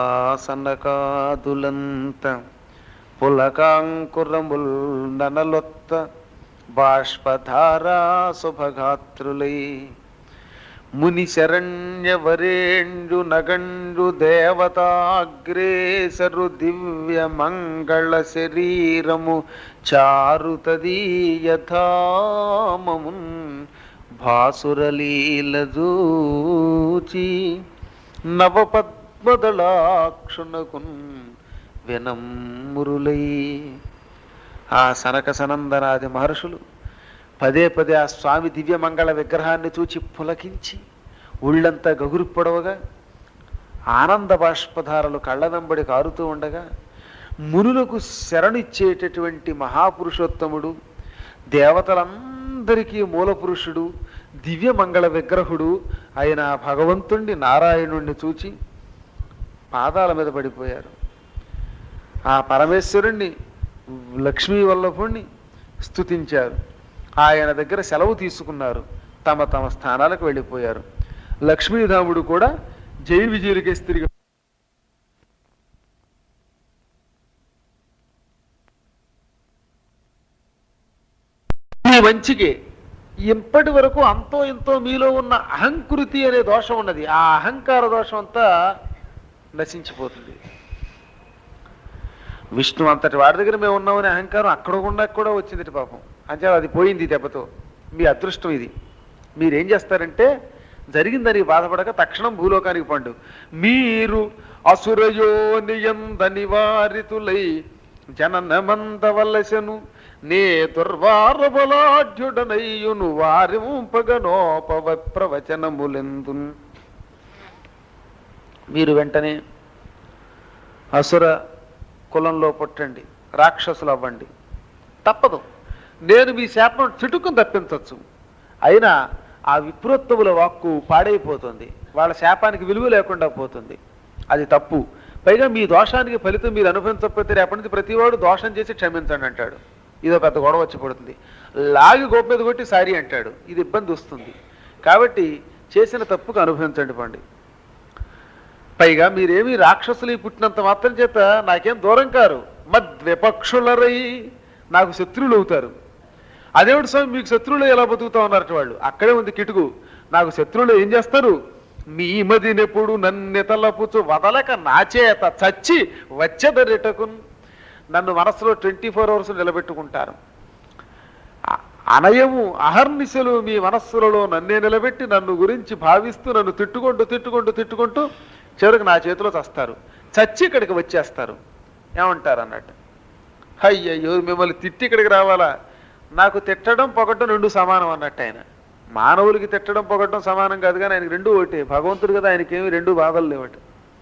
A: సన్నకాదులంత పులకాంకురముల్ ననలొత్త బాష్పధారా శుభగాత్రులై ముని శరణ్య వరేణ్యు నగండు దేవతాగ్రేసరు దివ్య మంగళ శరీరము చారుతదీయథామమున్ భాసురలీలజూచి నవపద్మదళాక్షునకున్ వినమ్మురులై. ఆ సనక సనందనాది మహర్షులు పదే పదే ఆ స్వామి దివ్యమంగళ విగ్రహాన్ని చూచి పులకించి ఒళ్ళంతా గగురు పొడవగా ఆనంద బాష్పధారలు కళ్ళ వెంబడి కారుతూ ఉండగా మునులకు శరణిచ్చేటటువంటి మహాపురుషోత్తముడు, దేవతలందరి అందరికీ మూలపురుషుడు దివ్య మంగళ విగ్రహుడు అయిన ఆ భగవంతుణ్ణి నారాయణుణ్ణి చూచి పాదాల మీద పడిపోయారు. ఆ పరమేశ్వరుణ్ణి లక్ష్మీ వల్లభుణ్ణి స్తుతించారు. ఆయన దగ్గర సెలవు తీసుకున్నారు. తమ తమ స్థానాలకు వెళ్ళిపోయారు. లక్ష్మీధాముడు కూడా జై విజయులకేసి తిరిగి మంచికి ఇప్పటి వరకు అంతో ఇంతో మీలో ఉన్న అహంకృతి అనే దోషం ఉన్నది. ఆ అహంకార దోషం అంతా నశించిపోతుంది. విష్ణు అంతటి వాడి దగ్గర మేము ఉన్నామనే అహంకారం అక్కడ గుండా కూడా వచ్చింది పాపం. అంటే అది పోయింది దెబ్బతో. మీ అదృష్టం ఇది. మీరేం చేస్తారంటే జరిగిందని బాధపడక తక్షణం భూలోకానికి పండు. మీరు అసురయోనియంద నివారితులై జననమందవలసను నే దుర్వార బలాఢ్యుడనయ్యును వారింపగనోపవ ప్రవచనములెందు. మీరు వెంటనే అసుర కులంలో పుట్టండి, రాక్షసులు అవ్వండి, తప్పదు. నేను మీ శాపం చిటుకుని తప్పించవచ్చు. అయినా ఆ విప్రోత్తముల వాక్కు పాడైపోతుంది, వాళ్ళ శాపానికి విలువ లేకుండా పోతుంది. అది తప్పు. పైగా మీ దోషానికి ఫలితం మీరు అనుభవించకపోతే రేపటి నుంచి ప్రతివాడు దోషం చేసి క్షమించండి అంటాడు. ఇదో పెద్ద గొడవ వచ్చి పడుతుంది. లాగి గోప మీద కొట్టి సారీ అంటాడు. ఇది ఇబ్బంది వస్తుంది. కాబట్టి చేసిన తప్పుకు అనుభవించండి పండి. పైగా మీరేమీ రాక్షసులు పుట్టినంత మాత్రం చేత నాకేం దూరం కారు. మద్విపక్షులరై నాకు శత్రువులు అవుతారు. అదేమిటి స్వామి మీకు శత్రువులు ఎలా బతుకుతా ఉన్నారట వాళ్ళు. అక్కడే ఉంది కిటుకు. నాకు శత్రువులు ఏం చేస్తారు? మీ మదినెప్పుడు నన్నెతలపుచు వదలక నాచేత చచ్చి వచ్చెదరిటకు. నన్ను మనసులో 24 hours నిలబెట్టుకుంటారు. అనయము అహర్నిశలు మీ మనస్సులలో నన్నే నిలబెట్టి నన్ను గురించి భావిస్తూ నన్ను తిట్టుకుంటూ చివరికి నా చేతిలో చస్తారు. చచ్చి ఇక్కడికి వచ్చేస్తారు. ఏమంటారు అన్నట్టు. అయ్యయ్యో మిమ్మల్ని తిట్టి ఇక్కడికి రావాలా? నాకు తిట్టడం పొగట్టడం రెండు సమానం అన్నట్టు. ఆయన మానవులకి తిట్టడం పొగట్టడం సమానం కాదు, కానీ ఆయనకి రెండు ఒకటి. భగవంతుడు కదా, ఆయనకేమి రెండు బాధలు లేవట.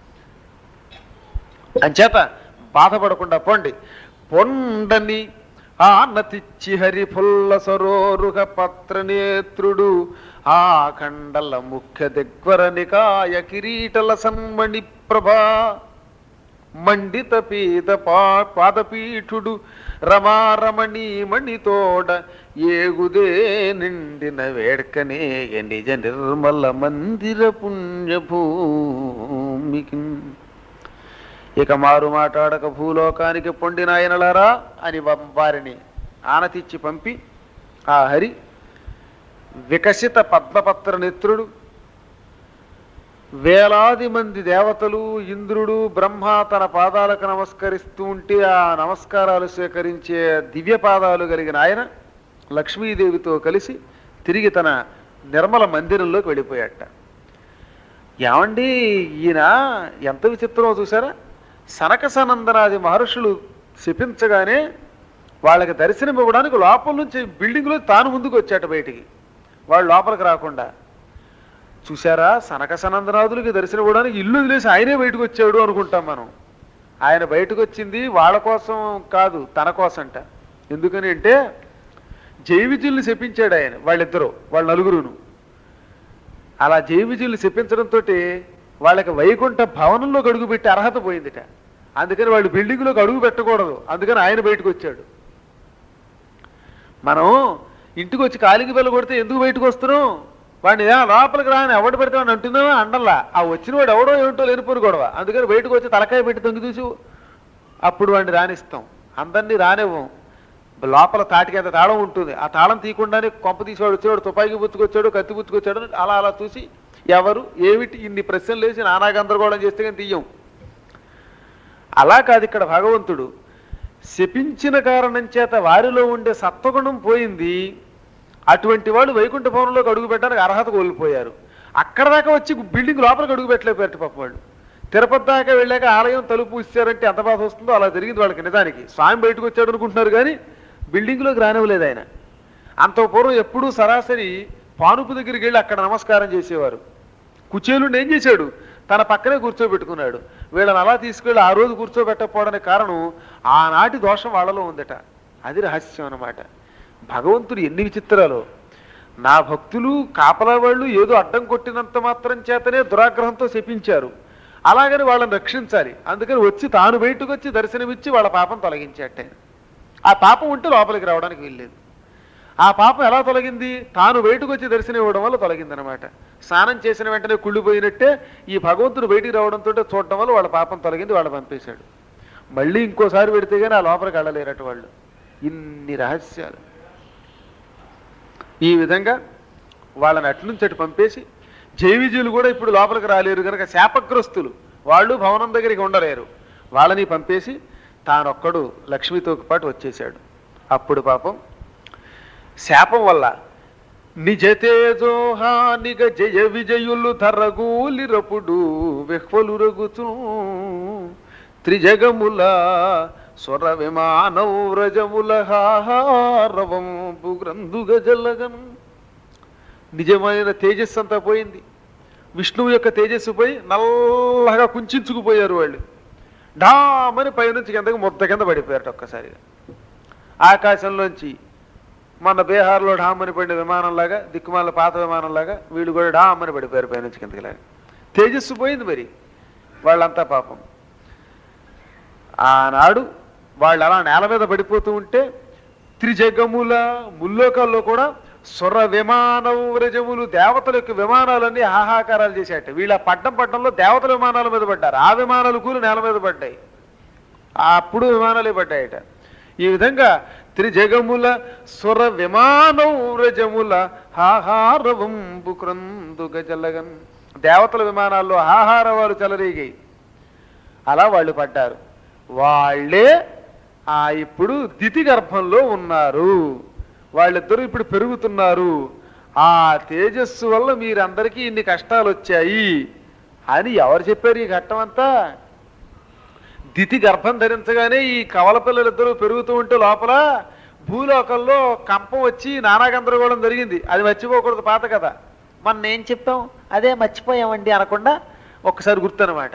A: అంచేత బాధపడకుండా పొండి. పొండని ఆనతిచ్చి హరి ఫుల్ల సరోరుహ పత్రనేత్రుడు ఆ కండల ముఖ్య దిగ్వర నికాయ కిరీటల సన్మణి ప్రభా మండిత పీత పాదపీఠుడు రమారమణి మణితోడ ఏగుదే నిండిన వేడ్కనే నిజ నిర్మల మందిర పుణ్యభూమికి. ఇక మారు మాట్లాడక భూలోకానికి పొండినాయనలారా అని వారిని ఆనతిచ్చి పంపి ఆ హరి వికసిత పద్మపత్ర నేత్రుడు, వేలాది మంది దేవతలు, ఇంద్రుడు, బ్రహ్మ తన పాదాలకు నమస్కరిస్తూ ఉంటే ఆ నమస్కారాలు స్వీకరించే దివ్య పాదాలు కలిగిన ఆయన లక్ష్మీదేవితో కలిసి తిరిగి తన నిర్మల మందిరంలోకి వెళ్ళిపోయాట. ఏమండి ఈయన ఎంత విచిత్రమో చూసారా? సనక సనందనాది మహర్షులు శపించగానే వాళ్ళకి దర్శనం ఇవ్వడానికి లోపల నుంచి బిల్డింగ్లో తాను ముందుకు వచ్చాట బయటికి, వాళ్ళు లోపలికి రాకుండా. చూసారా, సనక సనందనాథులకి దర్శనం ఇవ్వడానికి ఇల్లు వదిలేసి ఆయనే బయటకు వచ్చాడు అనుకుంటాం మనం. ఆయన బయటకు వచ్చింది వాళ్ళ కోసం కాదు, తన కోసంట. ఎందుకని అంటే జైవిజుల్ని శపించాడు ఆయన, వాళ్ళిద్దరూ, వాళ్ళ నలుగురును. అలా జైవిజుల్ని శపించడంతో వాళ్ళకి వైకుంఠ భవనంలోకి అడుగు పెట్టే అర్హత పోయిందిట. అందుకని వాళ్ళు బిల్డింగ్లోకి అడుగు పెట్టకూడదు, అందుకని ఆయన బయటకు వచ్చాడు. మనం ఇంటికి వచ్చి కాలికి బెల్ల కొడితే ఎందుకు బయటకు వస్తున్నాం? వాడిని లోపలికి రాని ఎవడు పెడతామని అంటున్నావా? అండల్లా. ఆ వచ్చిన వాడు ఎవడో ఏమిటో లేనిపోరు గొడవ. అందుకని బయటకు వచ్చి తలకాయ పెట్టి తొంగి చూసి అప్పుడు వాడిని రానిస్తాం. అందరినీ రానివ్వం. లోపల తాటికి ఎంత తాళం ఉంటుంది, ఆ తాళం తీయకుండానే కొంప తీసేవాడు వచ్చేవాడు, తుపాకీ పుచ్చుకొచ్చాడు, కత్తి పుచ్చుకొచ్చాడు, అలా అలా చూసి ఎవరు ఏమిటి ఇన్ని ప్రశ్నలు వేసి నానా గందరగోళం చేస్తే కానీ తీయం. అలా కాదు ఇక్కడ భగవంతుడు. శపించిన కారణం చేత వారిలో ఉండే సత్వగుణం పోయింది. అటువంటి వాళ్ళు వైకుంఠ భవనంలోకి అడుగు పెట్టడానికి అర్హత కోల్పోయారు. అక్కడ దాకా వచ్చి బిల్డింగ్ లోపలికి అడుగు పెట్టలేకపోయారు పాప వాళ్ళు. తిరుపతి దాకా వెళ్ళాక ఆలయం తలుపు ఇచ్చారంటే ఎంత బాధ వస్తుందో అలా జరిగింది వాళ్ళకి. నిజానికి స్వామి బయటకు వచ్చాడు అనుకుంటున్నారు, కానీ బిల్డింగ్లోకి రానివ్వలేదు ఆయన. అంత పూర్వం ఎప్పుడూ సరాసరి పానుపు దగ్గరికి వెళ్ళి అక్కడ నమస్కారం చేసేవారు. కుచేలుని ఏం చేశాడు? తన పక్కనే కూర్చోబెట్టుకున్నాడు. వీళ్ళని అలా తీసుకెళ్ళి ఆ రోజు కూర్చోబెట్టకపోవడానికి కారణం ఆనాటి దోషం వాళ్ళలో ఉందట. అది రహస్యం అన్నమాట. భగవంతుడు ఎన్ని విచిత్రాలు. నా భక్తులు కాపలా వాళ్ళు ఏదో అడ్డం కొట్టినంత మాత్రం చేతనే దురాగ్రహంతో శపించారు, అలాగని వాళ్ళని రక్షించాలి. అందుకని వచ్చి తాను బయటకు వచ్చి దర్శనమిచ్చి వాళ్ళ పాపం తొలగించేట. ఆ పాపం ఉంటే లోపలికి రావడానికి వీల్లేదు. ఆ పాపం ఎలా తొలగింది? తాను బయటకు వచ్చి దర్శనం ఇవ్వడం వల్ల తొలగిందనమాట. స్నానం చేసిన వెంటనే కుళ్ళిపోయినట్టే ఈ భగవంతుడు బయటికి రావడంతో చూడటం వల్ల వాళ్ళ పాపం తొలగింది, వాళ్ళు పంపేశాడు. మళ్ళీ ఇంకోసారి పెడితే కానీ ఆ లోపలికి వెళ్ళలేరట వాళ్ళు. ఇన్ని రహస్యాలు. ఈ విధంగా వాళ్ళని అట్నుంచి అటు పంపేసి, జైవిజీలు కూడా ఇప్పుడు లోపలికి రాలేరు కనుక శాపగ్రస్తులు వాళ్ళు భవనం దగ్గరికి ఉండలేరు, వాళ్ళని పంపేసి తానొక్కడు లక్ష్మితో పాటు వచ్చేశాడు. అప్పుడు పాపం శాపం వల్ల నిజతేజోహానిగ జయ విజయులు ధరగూలిరపుడు వెహ్వలురగుచు త్రిజగముల స్వర విమానౌరజముల హారవంపు గ్రంథుగ జల్లగన్. నిజమైన తేజస్సు అంతా పోయింది. విష్ణువు యొక్క తేజస్సు పోయి నల్లగా కుంచుకుపోయారు వాళ్ళు. డామని పైనుంచి కిందకి ముద్ద కింద పడిపోయారట ఒక్కసారిగా. ఆకాశంలోంచి మన బీహార్లో డామని పడిన విమానంలాగా, దిక్కుమాల పాత విమానంలాగా వీళ్ళు కూడా డామని పడిపోయారు పైనుంచి కిందకిలాగా. తేజస్సు పోయింది మరి వాళ్ళంతా పాపం. ఆనాడు వాళ్ళు అలా నేల మీద పడిపోతూ ఉంటే త్రిజగముల ముల్లోకాల్లో కూడా స్వర విమానం వ్రజములు దేవతల యొక్క విమానాలన్నీ హాహాకారాలు చేశాట. వీళ్ళ పట్టణంలో దేవతల విమానాల మీద పడ్డారు. ఆ విమానాలు కూలి నేల మీద పడ్డాయి. అప్పుడు విమానాలే పడ్డాయట. ఈ విధంగా త్రిజగముల స్వర విమానం వ్రజముల హాహారవంబు క్రందుగ జల్లగన్. దేవతల విమానాల్లో హాహారవాలు చెలరేగాయి. అలా వాళ్ళు పడ్డారు. వాళ్ళే ఇప్పుడు దితి గర్భంలో ఉన్నారు. వాళ్ళిద్దరూ ఇప్పుడు పెరుగుతున్నారు. ఆ తేజస్సు వల్ల మీరందరికీ ఇన్ని కష్టాలు వచ్చాయి అని ఎవరు చెప్పారు? ఈ ఘట్టం అంతా దితి గర్భం ధరించగానే ఈ కవల పిల్లలిద్దరూ పెరుగుతూ ఉంటే లోపల భూలోకంలో కంపం వచ్చి నానా గందరగోళం జరిగింది. అది మర్చిపోకూడదు పాత కథ. మొన్న ఏం చెప్పాం అదే మర్చిపోయామండి అనకుండా ఒక్కసారి గుర్తనమాట.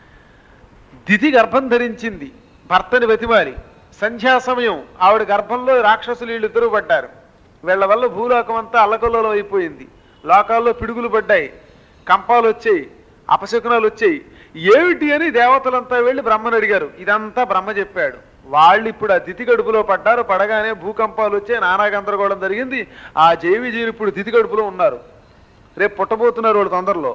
A: దితి గర్భం ధరించింది భర్తని బతిమాలి. సంధ్యా సమయం ఆవిడ గర్భంలో రాక్షసులు వీళ్ళిద్దరూ పడ్డారు. వీళ్ళ వల్ల భూలోకం అంతా అల్లకల్లోలం అయిపోయింది. లోకాల్లో పిడుగులు పడ్డాయి, కంపాలు వచ్చాయి, అపశకునాలు వచ్చాయి. ఏమిటి అని దేవతలంతా వెళ్ళి బ్రహ్మను అడిగారు. ఇదంతా బ్రహ్మ చెప్పాడు. వాళ్ళు ఇప్పుడు ఆ దితి గడుపులో పడ్డారు. పడగానే భూకంపాలు వచ్చాయి, నానా గందరగోళం జరిగింది. ఆ జైవిజీలు ఇప్పుడు దితి గడుపులో ఉన్నారు. రేపు పుట్టబోతున్నారు వాళ్ళు తొందరలో.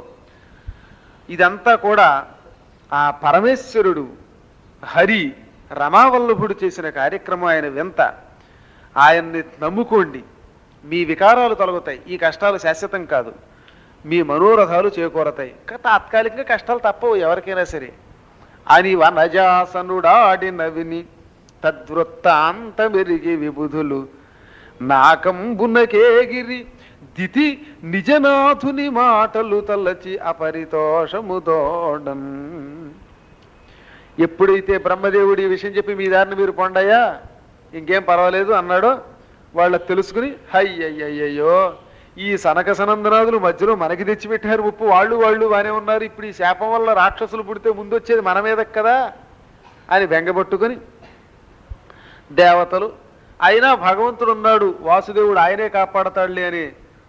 A: ఇదంతా కూడా ఆ పరమేశ్వరుడు హరి రమావల్లభుడు చేసిన కార్యక్రమం. ఆయన వింత. ఆయన్ని నమ్ముకోండి, మీ వికారాలు తొలగుతాయి. ఈ కష్టాలు శాశ్వతం కాదు, మీ మనోరథాలు చేకూరతాయి. తాత్కాలికంగా కష్టాలు తప్పవు ఎవరికైనా సరే అని వనజాసనుడాడిన విని తద్వృత్తాంతమెరిగి విబుధులు నాకంబునకేగిరి దితి నిజనాథుని మాటలు తలచి అపరితోషముదోడన్. ఎప్పుడైతే బ్రహ్మదేవుడి విషయం చెప్పి మీ దారిని మీరు పొండయ్యా ఇంకేం పర్వాలేదు అన్నాడో వాళ్ళకి తెలుసుకుని హయ్యయ్యయ్యో ఈ సనక సనందనాథులు మధ్యలో మనకి తెచ్చిపెట్టారు ఉప్పు. వాళ్ళు బాగానే ఉన్నారు. ఇప్పుడు ఈ శాపం వల్ల రాక్షసులు పుడితే ముందు వచ్చేది మన మీద కదా అని బెంగపట్టుకొని దేవతలు అయినా భగవంతుడు ఉన్నాడు, వాసుదేవుడు ఆయనే కాపాడతాడులే అని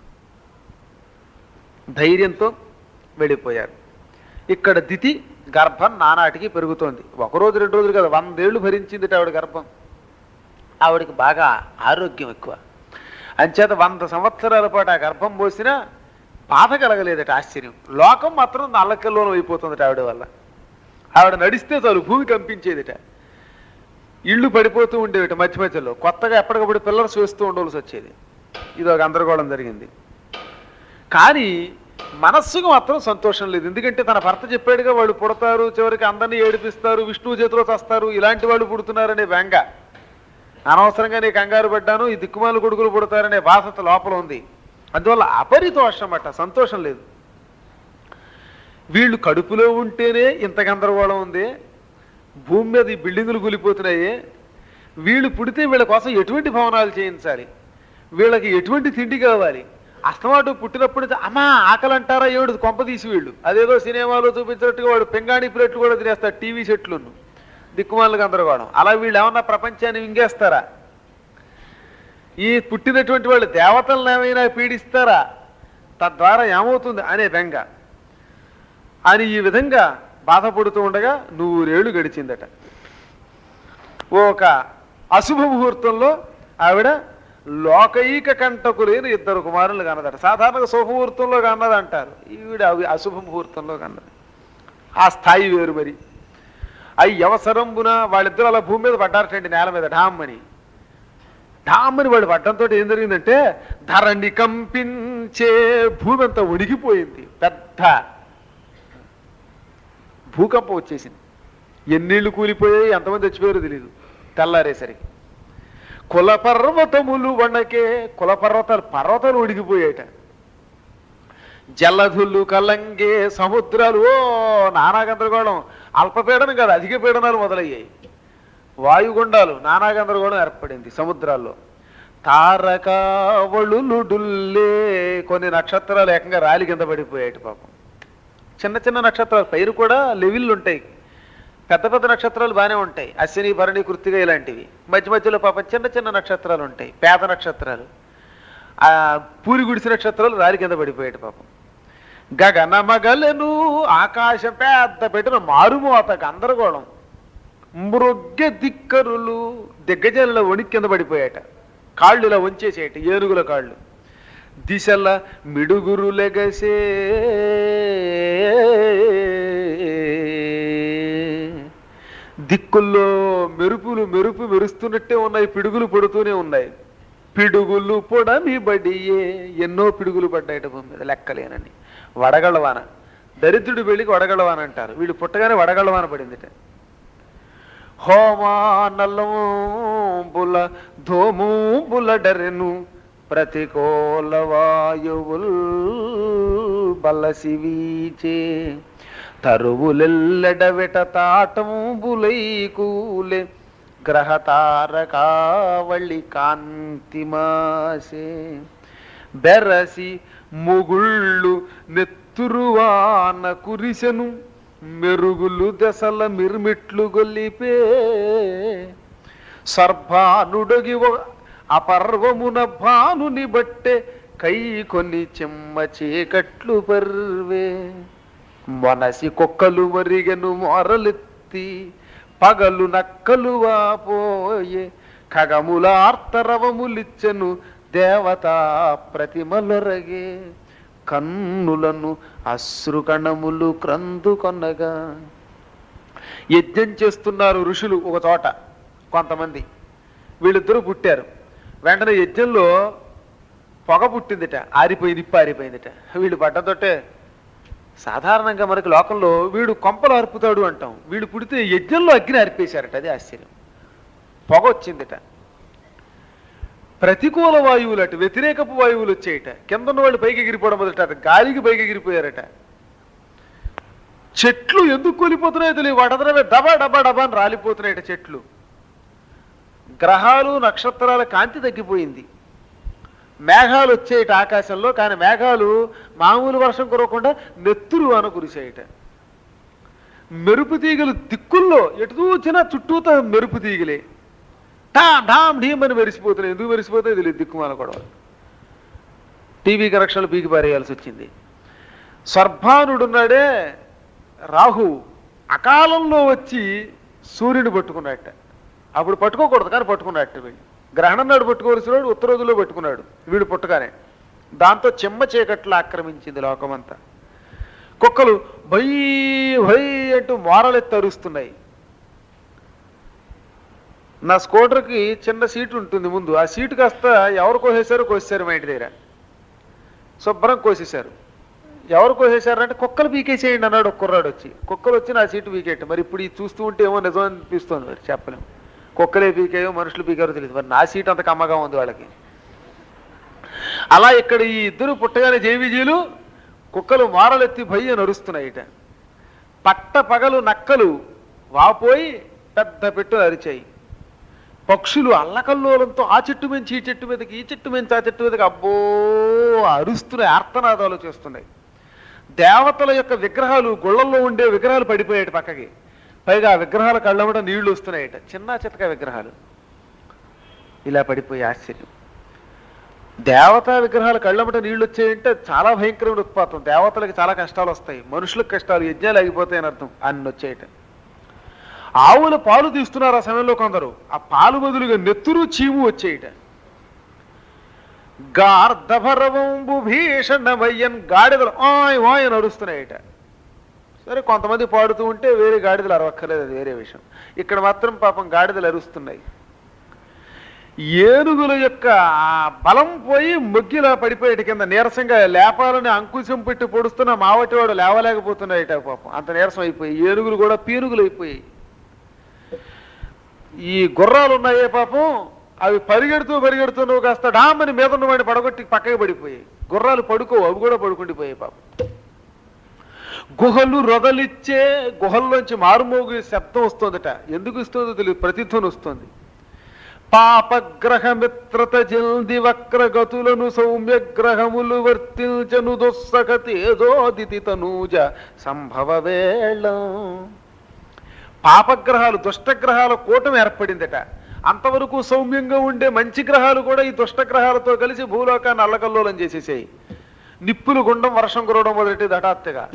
A: ధైర్యంతో వెళ్ళిపోయారు. ఇక్కడ దితి గర్భం నానాటికి పెరుగుతోంది. ఒకరోజు 2 రోజులు కదా, 100 ఏళ్ళు భరించింది ఆవిడ గర్భం. ఆవిడికి బాగా ఆరోగ్యం ఎక్కువ. అంచేత 100 సంవత్సరాల పాటు ఆ గర్భం పోసినా బాధ కలగలేదట. ఆశ్చర్యం. లోకం మాత్రం నల్లకల్లోనం అయిపోతుందట ఆవిడ వల్ల. ఆవిడ నడిస్తే చాలు భూమి కంపించేదిట. ఇళ్ళు పడిపోతూ ఉండేవిట మధ్య మధ్యలో. కొత్తగా ఎప్పటికప్పుడు పిల్లర్స్ వేస్తూ ఉండవలసి వచ్చేది. ఇదో గందరగోళం జరిగింది. కానీ మనస్సుకు మాత్రం సంతోషం లేదు. ఎందుకంటే తన భర్త చెప్పాడుగా వాళ్ళు పుడతారు, చివరికి అందరినీ ఏడిపిస్తారు, విష్ణువు చేతిలో చస్తారు, ఇలాంటి వాళ్ళు పుడుతున్నారనే బెంగ. అనవసరంగా నేను కంగారు పడ్డాను, ఈ దిక్కుమాలు కొడుకులు పుడతారనే బాధత లోపల ఉంది. అందువల్ల అపరితోషం అట, సంతోషం లేదు. వీళ్ళు కడుపులో ఉంటేనే ఇంత గందరగోళం ఉంది, భూమి మీద ఈ బిల్డింగులు కూలిపోతున్నాయి. వీళ్ళు పుడితే వీళ్ళ కోసం ఎటువంటి భవనాలు చేయించాలి, వీళ్ళకి ఎటువంటి తిండి కావాలి. అస్తమాటు పుట్టినప్పుడు అమ్మా ఆకలి అంటారా ఏడు కొంప తీసి వీళ్ళు అదేదో సినిమాలో చూపించినట్టుగా వాడు పెంగాణి ప్లేట్లు కూడా తినేస్తారు, టీవీ సెట్లును దిక్కుమాలకు అందరూ కూడా. అలా వీళ్ళు ఏమన్నా ప్రపంచాన్ని వింగేస్తారా? ఈ పుట్టినటువంటి వాళ్ళు దేవతలను ఏమైనా పీడిస్తారా, తద్వారా ఏమవుతుంది అనే బెంగ అని ఈ విధంగా బాధపడుతూ ఉండగా 100 ఏళ్ళు గడిచిందట. ఒక అశుభ ముహూర్తంలో ఆవిడ లోకైక కంటకులైన 2 కుమారులు కన్నదట. సాధారణంగా శుభముహూర్తంలో కన్నది అంటారు, ఈవిడ అశుభ ముహూర్తంలో కన్నది. ఆ స్థాయి వేరు. మరి అవి అవసరంబున వాళ్ళిద్దరు అలా భూమి మీద పడ్డారటండి, నేల మీద ఢామ్మని. ఢామ్మని వాళ్ళు పడ్డంతో ఏం జరిగిందంటే ధరణి కంపించే భూమి అంతా ఉడికిపోయింది. పెద్ద భూకంపం వచ్చేసింది. ఎన్నిళ్ళు కూలిపోయాయి, ఎంతమంది చచ్చిపోయారో తెలియదు. తెల్లారేసరికి కులపర్వతములు వణకే, పర్వతాలు ఉడికిపోయాయట. జలధులు కలంగే, సముద్రాలు నానా గందరగోళం. అల్పపీడనం కాదు, అధిక పీడనాలు మొదలయ్యాయి. వాయుగుండాలు, నానా గందరగోళం ఏర్పడింది సముద్రాల్లో. తారకావళులుడుల్లే, కొన్ని నక్షత్రాలు ఏకంగా రాలి కింద పడిపోయాయి పాపం. చిన్న చిన్న నక్షత్రాలు, పైరు కూడా లెవెల్లు ఉంటాయి. పెద్ద పెద్ద నక్షత్రాలు బాగానే ఉంటాయి, అశ్విని భరణి కృత్తిక ఇలాంటివి. మధ్య మధ్యలో పాపం చిన్న చిన్న నక్షత్రాలు ఉంటాయి, పేద నక్షత్రాలు. ఆ పూరి గుడిసి నక్షత్రాలు రాలి కింద పడిపోయాడు పాపం. గగనమగలను, ఆకాశం పెద్ద పెట్టిన మారుమోత గందరగోళం. మృగ్గ దిక్కరులు, దిగ్గజల్లో వణికి కింద పడిపోయాట. కాళ్ళు ఇలా వంచేసేట, ఏనుగుల కాళ్ళు. దిశల మిడుగురు లెగసే, దిక్కుల్లో మెరుపు మెరుస్తున్నట్టే ఉన్నాయి, పిడుగులు పడుతూనే ఉన్నాయి. పిడుగులు పొడమి బడియే, ఎన్నో పిడుగులు పడ్డాయట భూమి మీద లెక్కలేనని. వడగళ్ళవాన, దరిద్రుడి పెళ్లికి వడగళ్ళవాన అంటారు. వీళ్ళు పుట్టగానే వడగళ్ళవాన పడిందిట. హోమానలంబుల ధోమూబుల డరెను, ప్రతికూల వాయువుల్ బలసి వీచే, తరువులెల్లెడవెట తాటంబులై కూలే, గ్రహతారకావళి కాంతిమాసే, బెరసి ముగుళ్ళు నెత్తురువాన కురిసెను, మెరుగులు దశల మిర్మిట్లు గొల్లిపే, సర్భానుడగి అపర్వమున భానుని బట్టే, కై కొన్ని చెమ్మ చీకట్లు పర్వే, మనసి కుక్కలు మరిగెను మొరలెత్తి, పగలు నక్కలు వాపోయే, ఖగముల ఆర్తరవములిచ్చెను, దేవతా ప్రతిమలొరగే, కన్నులను అశ్రుకణములు క్రందుకొనగా. యజ్ఞం చేస్తున్నారు ఋషులు ఒక చోట కొంతమంది. వీళ్ళిద్దరూ పుట్టారు. వెంటనే యజ్ఞంలో పొగ పుట్టిందిట, నిప్పు ఆరిపోయిందిట. వీళ్ళు పడ్డతోటే, సాధారణంగా మనకి లోకంలో వీడు కొంపలు అర్పుతాడు అంటాం, వీడు పుడితే యజ్ఞంలో అగ్ని అర్పేశారట. అది ఆశ్చర్యం. పొగ వచ్చిందిట. ప్రతికూల వాయువులట, వ్యతిరేకపు వాయువులు వచ్చాయట. కింద ఉన్న వాళ్ళు పైకి ఎగిరిపోవడం మొదట, గాలికి పైకి ఎగిరిపోయారట. చెట్లు ఎందుకు కూలిపోతున్నాయో తెలియదు, వడదనమే డబా డబా డబా అని రాలిపోతున్నాయట చెట్లు. గ్రహాలు నక్షత్రాల కాంతి తగ్గిపోయింది. మేఘాలు వచ్చేయట ఆకాశంలో, కానీ మేఘాలు మామూలు వర్షం కురవకుండా నెత్తురు వాన కురిసాయట. మెరుపు తీగలు దిక్కుల్లో ఎటు చూసినా చుట్టూతో మెరుపు తీగలే, ఢామ్ ఢామ్ ఢీమ్ అని మెరిసిపోతున్నాయి. ఎందుకు మెరిసిపోతాయి తెలియదు, దిక్కుమాల కూడా. టీవీ కనెక్షన్లు పీకి పారేయాల్సి వచ్చింది. సర్భానుడున్నాడే రాహు, అకాలంలో వచ్చి సూర్యుని పట్టుకున్నట్ట. అప్పుడు పట్టుకోకూడదు కానీ పట్టుకున్నట్టు. వీళ్ళు గ్రహణం నాడు పట్టుకోవలసిన వాడు ఉత్తర రోజుల్లో పట్టుకున్నాడు, వీడు పుట్టగానే. దాంతో చెమ్మ చీకట్లు ఆక్రమించింది లోకమంతా. కుక్కలు భై భై అంటూ మోరలెత్తి అరుస్తున్నాయి. నా స్కూటర్కి చిన్న సీటు ఉంటుంది ముందు, ఆ సీటు కాస్త ఎవరు కోసేశారో కోసేశారు. మా ఇంటి దగ్గర శుభ్రం కోసేశారు. ఎవరు కోసేశారంటే కుక్కలు పీకేసేయండి అన్నాడు ఒక కుర్రాడు వచ్చి. కుక్కలు వచ్చి నా సీటు పీకేట. మరి ఇప్పుడు ఇది చూస్తూ ఉంటే ఏమో నిజం అనిపిస్తుంది, మరి చెప్పలేము. కుక్కలే పీకాయో మనుషులు పీకారో తెలియదు. మరి నా సీట్ అంత కమ్మగా ఉంది వాళ్ళకి. అలా ఇక్కడ ఈ ఇద్దరు పుట్టగానే జేవిజీలు కుక్కలు మారలెత్తి భయ్య నరుస్తున్నాయిట. పట్ట పగలు నక్కలు వాపోయి పెద్ద పెట్టు అరిచాయి. పక్షులు అల్లకల్లోలంతో ఆ చెట్టు మించి ఈ చెట్టు మీదకి, ఈ చెట్టు మించి ఆ చెట్టు మీదకి అబ్బో అరుస్తున్నాయి, ఆర్తనాదాలు చేస్తున్నాయి. దేవతల యొక్క విగ్రహాలు, గుళ్ళల్లో ఉండే విగ్రహాలు పడిపోయాయి పక్కకి. పైగా ఆ విగ్రహాల కళ్ళమట నీళ్లు వస్తున్నాయట, చిన్న చితక విగ్రహాలు ఇలా పడిపోయి. ఆశ్చర్యం. దేవతా విగ్రహాలు కళ్ళమట నీళ్లు వచ్చాయంటే చాలా భయంకరమైన ఉత్పాతం. దేవతలకు చాలా కష్టాలు వస్తాయి, మనుషులకు కష్టాలు, యజ్ఞాలు ఆగిపోతాయని అర్థం. అన్ని వచ్చేయట. ఆవుల పాలు తీస్తున్నారు ఆ సమయంలో కొందరు, ఆ పాలు బదులుగా నెత్తురు చీము వచ్చేయట. గార్ధభరవంబు భీషణమయ్యన్, గాడిదలు ఓయ్ ఓయ్ నడుస్తున్నాయట. సరే, కొంతమంది పాడుతూ ఉంటే వేరే గాడిదలు అరవక్కర్లేదు, అది వేరే విషయం. ఇక్కడ మాత్రం పాపం గాడిదలు అరుస్తున్నాయి. ఏనుగుల యొక్క బలం పోయి మొగ్గిలా పడిపోయేట కింద నీరసంగా లేపాలని అంకుశం పెట్టి పొడుస్తున్న మావటి వాడు లేవలేకపోతున్నాయట పాపం, అంత నీరసం అయిపోయి. ఏనుగులు కూడా పీనుగులు అయిపోయాయి. ఈ గుర్రాలు ఉన్నాయే పాపం, అవి పరిగెడుతూ కాస్త డామని మీద ఉన్నవాడిని పడగొట్టి పక్కకి పడిపోయాయి. గుర్రాలు పడుకోవు, అవి కూడా పడుకుండిపోయాయి పాపం. గుహలు రొదలిచ్చే, గుహల్లోంచి మారుమోగి శబ్దం వస్తుందట. ఎందుకు ఇస్తుందో తెలియదు, ప్రతిధ్వని వస్తుంది. పాపగ్రహమిత్రత జల్ది వక్రగతులను సౌమ్యగ్రహములు వర్తించను దొస్సకతేజోదితి తనూజ సంభవ వేళ. పాపగ్రహాలు, దుష్టగ్రహాల కూటమి ఏర్పడిందట. అంతవరకు సౌమ్యంగా ఉండే మంచి గ్రహాలు కూడా ఈ దుష్టగ్రహాలతో కలిసి భూలోకాన్ని అల్లకల్లోలం చేసేసాయి. నిప్పులు గుండం, వర్షం కురవడం మొదటి హఠాత్తుగా.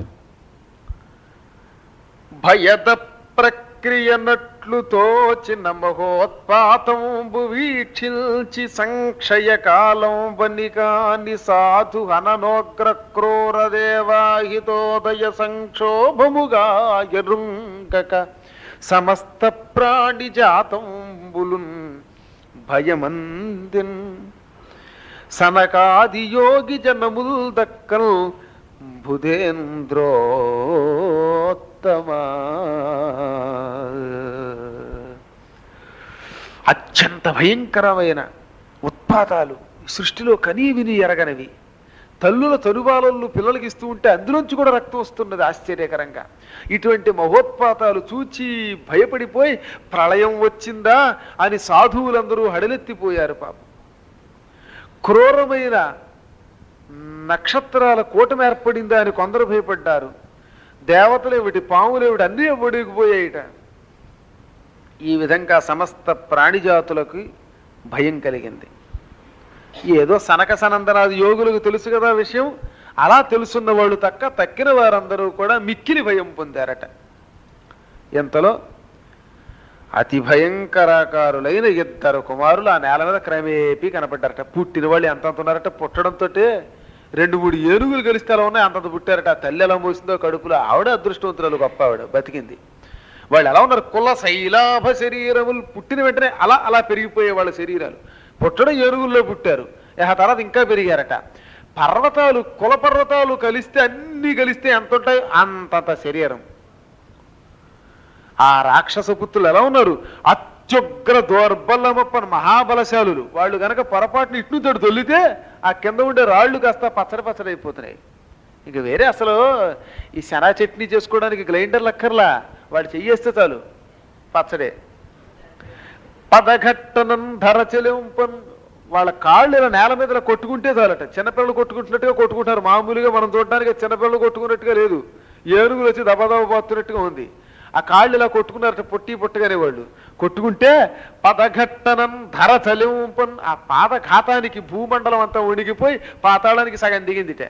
A: భయద ప్రక్రియనట్లు తోచిన మహోత్పాతంబు వీక్షించి సంక్షయ కాలం వనికాని సాధు హననోగ్ర క్రూర దేవాహితోదయ సంక్షోభముగా ఎరుంగక సమస్త ప్రాణి జాతంబులున్ భయమందిన్ సనకాది యోగి జనముల్ దక్కల్ బుధేంద్రోత్తమా. అత్యంత భయంకరమైన ఉత్పాతాలు సృష్టిలో కనీ విని ఎరగనివి. తల్లుల తరువాలలు పిల్లలకి ఇస్తూ ఉంటే అందులోంచి కూడా రక్తం వస్తున్నది ఆశ్చర్యకరంగా. ఇటువంటి మహోత్పాతాలు చూచి భయపడిపోయి ప్రళయం వచ్చిందా అని సాధువులందరూ హడలెత్తిపోయారు పాపం. క్రూరమైన నక్షత్రాల కూటమి ఏర్పడిందా అని కొందరు భయపడ్డారు. దేవతలేవిటి, పాములేవిటి అన్నీ ఒడిగిపోయాయిట. ఈ విధంగా సమస్త ప్రాణిజాతులకు భయం కలిగింది. ఏదో సనక సనందనాది యోగులకు తెలుసు కదా విషయం, అలా తెలుసున్న వాళ్ళు తక్కిన వారందరూ కూడా మిక్కిలి భయం పొందారట. ఎంతలో అతి భయంకరాకారులైన 2 కుమారులు ఆ నేల మీద క్రమేపీ కనపడ్డారట. పుట్టిన వాళ్ళు ఎంతంత ఉన్నారట, పుట్టడంతో 2-3 ఏనుగులు కలిస్తే అలా ఉన్నాయి, అంతంత పుట్టారట. తల్లి ఎలా మోసిందో కడుపులో, ఆవిడ అదృష్టవంతురాలు, గొప్ప ఆవిడ, బతికింది. వాళ్ళు ఎలా ఉన్నారు, కుల శైలాభ శరీరములు. పుట్టిన వెంటనే అలా అలా పెరిగిపోయే వాళ్ళ శరీరాలు. పుట్టడం ఏనుగుల్లో పుట్టారు, ఆ తర్వాత ఇంకా పెరిగారట. పర్వతాలు, కుల పర్వతాలు కలిస్తే, అన్నీ కలిస్తే ఎంత ఉంటాయి అంతంత శరీరం. ఆ రాక్షస పుత్రులు ఎలా ఉన్నారు, అత్యుగ్ర దౌర్బలమప్పని మహాబలశాలులు. వాళ్ళు గనక పొరపాటుని ఇట్లు తోడు దొల్లితే ఆ కింద ఉండే రాళ్ళు కాస్త పచ్చడి అయిపోతున్నాయి. ఇంక వేరే అసలు ఈ శనా చట్నీ చేసుకోవడానికి గ్రైండర్లు అక్కర్లా, వాడు చెయ్యేస్తే చాలు పచ్చడే. పదఘట్టనం ధరచలింపన్, వాళ్ళ కాళ్ళు ఇలా నేల మీద కొట్టుకుంటే చాలట. చిన్నపిల్లలు కొట్టుకుంటున్నట్టుగా కొట్టుకుంటారు. మామూలుగా మనం చూడడానికి చిన్నపిల్లలు కొట్టుకున్నట్టుగా లేదు, ఏనుగులు వచ్చి దబదబ పోతున్నట్టుగా ఉంది. ఆ కాళ్ళు ఇలా కొట్టుకున్నారట, పొట్టిగానే వాళ్ళు కొట్టుకుంటే పదఘట్టనం ధరచలింపన్, ఆ పాదఘాతానికి భూమండలం అంతా ఉణిగిపోయి పాతాళానికి సగం దిగిందిట.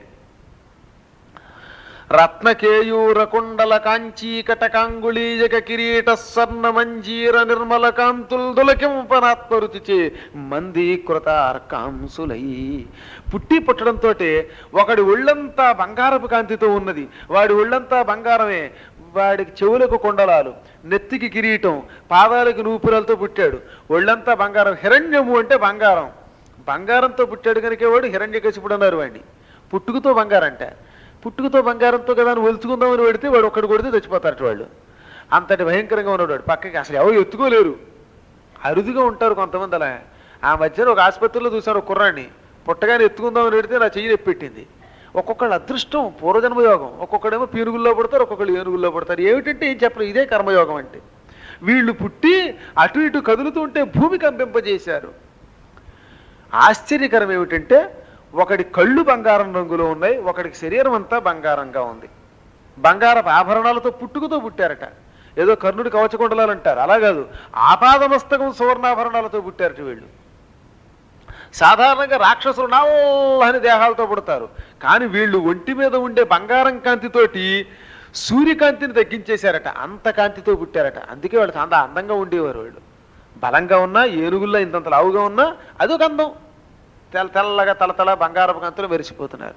A: రత్నకేయూర కుండల కాంచీ కటకాంగుళీయక కిరీట స్వర్ణ మంజీర నిర్మల కాంతుల్ దులకింపనాత్మరుతిచే మందీకృత అర్కాంసులై. పుట్టడంతో ఒకడి ఒళ్ళంతా బంగారపు కాంతితో ఉన్నది, వాడి ఒళ్ళంతా బంగారమే. వాడికి చెవులకు కుండలాలు, నెత్తికి కిరీటం, పాదాలకు నూపురాలతో పుట్టాడు. ఒళ్ళంతా బంగారం. హిరణ్యము అంటే బంగారం, బంగారంతో పుట్టాడు కనుక వాడు హిరణ్యకశిపుడు అన్నారు వాడిని. పుట్టుకతో బంగారం అంట. పుట్టుకతో బంగారంతో కదా అని ఒలుచుకుందామని పెడితే వాడు ఒక్కడు కొడితే చచ్చిపోతారట వాళ్ళు. అంతటి భయంకరంగా ఉన్నాడు వాడు. పక్కకి అసలు ఎవరు ఎత్తుకోలేరు, అరుదుగా ఉంటారు కొంతమంది అలా. ఆ మధ్యన ఒక ఆసుపత్రిలో చూశారు, ఒక కుర్రాన్ని పుట్టగానే ఎత్తుకుందామని పెడితే నా చెయ్యి నొప్పెట్టింది. ఒక్కొక్కళ్ళు అదృష్టం, పూర్వజన్మయోగం. ఒక్కొక్కడేమో పీనుగుల్లో పడతారు, ఒక్కొక్కళ్ళు ఏనుగుల్లో పడతారు. ఏమిటంటే ఏం చెప్పరు, ఇదే కర్మయోగం అంటే. వీళ్ళు పుట్టి అటు ఇటు కదులుతూ ఉంటే భూమి కంపింపజేశారు. ఆశ్చర్యకరం ఏమిటంటే ఒకడి కళ్ళు బంగారం రంగులో ఉన్నాయి, ఒకడికి శరీరం అంతా బంగారంగా ఉంది. బంగారపు ఆభరణాలతో పుట్టుకతో పుట్టారట. ఏదో కర్ణుడి కవచకుండలాలు అంటారు, అలా కాదు, ఆపాదమస్తకం సువర్ణాభరణాలతో పుట్టారట వీళ్ళు. సాధారణంగా రాక్షసులు నల్లని దేహాలతో పుడతారు, కానీ వీళ్ళు ఒంటి మీద ఉండే బంగారం కాంతితోటి సూర్యకాంతిని తగ్గించేశారట, అంత కాంతితో పుట్టారట. అందుకే వాళ్ళు అంత అందంగా ఉండేవారు. వాళ్ళు బలంగా ఉన్నా, ఏనుగుల్లో ఇంతంత లావుగా ఉన్నా అదొక అందం. తెల్లగా తలతల బంగారపు కాంతిలో మెరిసిపోతున్నారు.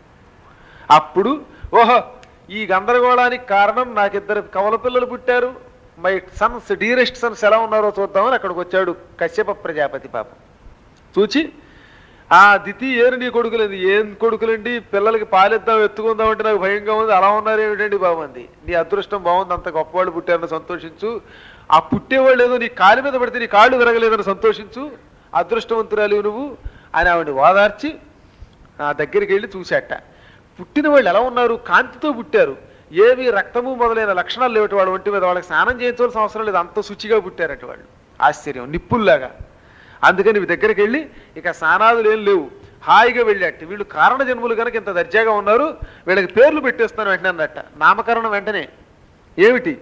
A: అప్పుడు ఓహో, ఈ గందరగోళానికి కారణం నాకిద్దరు కవల పిల్లలు పుట్టారు, మై సన్స్ డీరెస్ట్ సన్స్ ఎలా ఉన్నారో చూద్దామని అక్కడికి వచ్చాడు కశ్యప ప్రజాపతి. పాపం చూచి, ఆ దితి ఏరు నీ కొడుకులండి. ఏం కొడుకులండి, పిల్లలకి పాలిద్దాం ఎత్తుకుందాం అంటే నాకు భయంగా ఉంది, అలా ఉన్నారు ఏమిటండి బాబు అంది. నీ అదృష్టం బాగుంది, అంత గొప్పవాళ్ళు పుట్టారని సంతోషించు. ఆ పుట్టేవాళ్ళు ఏదో నీ కాలు మీద పడితే నీ కాళ్ళు విరగలేదని సంతోషించు, అదృష్టవంతురాలు నువ్వు అని ఆవిడ ఓదార్చి నా దగ్గరికి వెళ్ళి చూశాట. పుట్టిన వాళ్ళు ఎలా ఉన్నారు, కాంతితో పుట్టారు, ఏవి రక్తము మొదలైన లక్షణాలు లేవటి వాళ్ళు ఒంటి మీద. వాళ్ళకి స్నానం చేయించవలసిన అవసరం లేదు, అంత శుచిగా పుట్టారట వాళ్ళు. ఆశ్చర్యం, నిప్పుల్లాగా. అందుకని మీ దగ్గరికి వెళ్ళి ఇక స్నానాదులు ఏం లేవు, హాయిగా వెళ్ళాట. వీళ్ళు కారణ జన్ములు కనుక ఇంత దర్జాగా ఉన్నారు, వీళ్ళకి పేర్లు పెట్టేస్తాను వెంటనే అన్నట్ట. నామకరణం వెంటనే. ఏమిటి,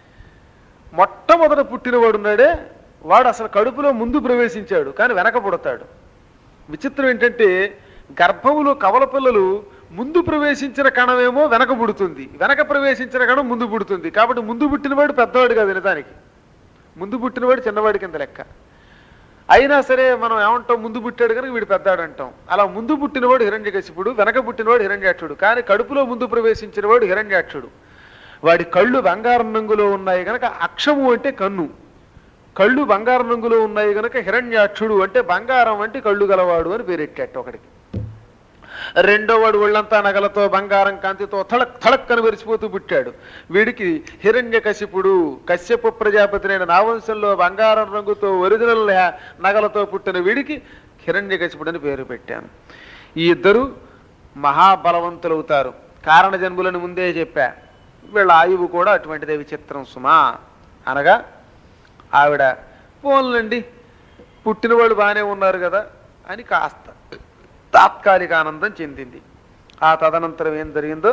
A: మొట్టమొదట పుట్టినవాడు ఉన్నాడే వాడు అసలు కడుపులో ముందు ప్రవేశించాడు, కానీ వెనక పుడతాడు. విచిత్రం ఏంటంటే గర్భములో కవల పిల్లలు ముందు ప్రవేశించిన కణమేమో వెనక పుడుతుంది, వెనక ప్రవేశించిన కణం ముందు పుడుతుంది. కాబట్టి ముందు పుట్టినవాడు పెద్దవాడు కాదు, నిజానికి ముందు పుట్టినవాడు చిన్నవాడి కింద లెక్క. అయినా సరే మనం ఏమంటాం, ముందు పుట్టాడు కనుక వీడు పెద్దాడు అంటాం. అలా ముందు పుట్టినవాడు హిరణ్యకశిపుడు, వెనక పుట్టినవాడు హిరణ్యాక్షుడు. కానీ కడుపులో ముందు ప్రవేశించినవాడు హిరణ్యాక్షుడు. వాడి కళ్ళు బంగారం రంగులో ఉన్నాయి కనుక అక్షము అంటే కన్ను, కళ్ళు బంగారం రంగులో ఉన్నాయి కనుక హిరణ్యాక్షుడు అంటే బంగారం అంటే కళ్ళు గలవాడు అని పేరెట్టాట ఒకడికి. రెండో వాడు ఒళ్ళంతా నగలతో బంగారం కాంతితో థళక్ థళక్ అని మెరిసిపోతూ పుట్టాడు. వీడికి హిరణ్యకశిపుడు, కశ్యప ప్రజాపతినైన నా వంశంలో బంగారం రంగుతో ఒరిజినల్ నగలతో పుట్టిన వీడికి హిరణ్యకశిపుడు అని పేరు పెట్టాను. ఈ ఇద్దరు మహాబలవంతులవుతారు. కారణ జన్ములను ముందే చెప్పా. వీళ్ళ ఆయువు కూడా అటువంటిదే. విచిత్రం సుమా అనగా ఆవిడ పోన్లండి పుట్టినవాళ్ళు బాగానే ఉన్నారు కదా అని కాస్త తాత్కాలిక ఆనందం చెందింది. ఆ తదనంతరం ఏం జరిగిందో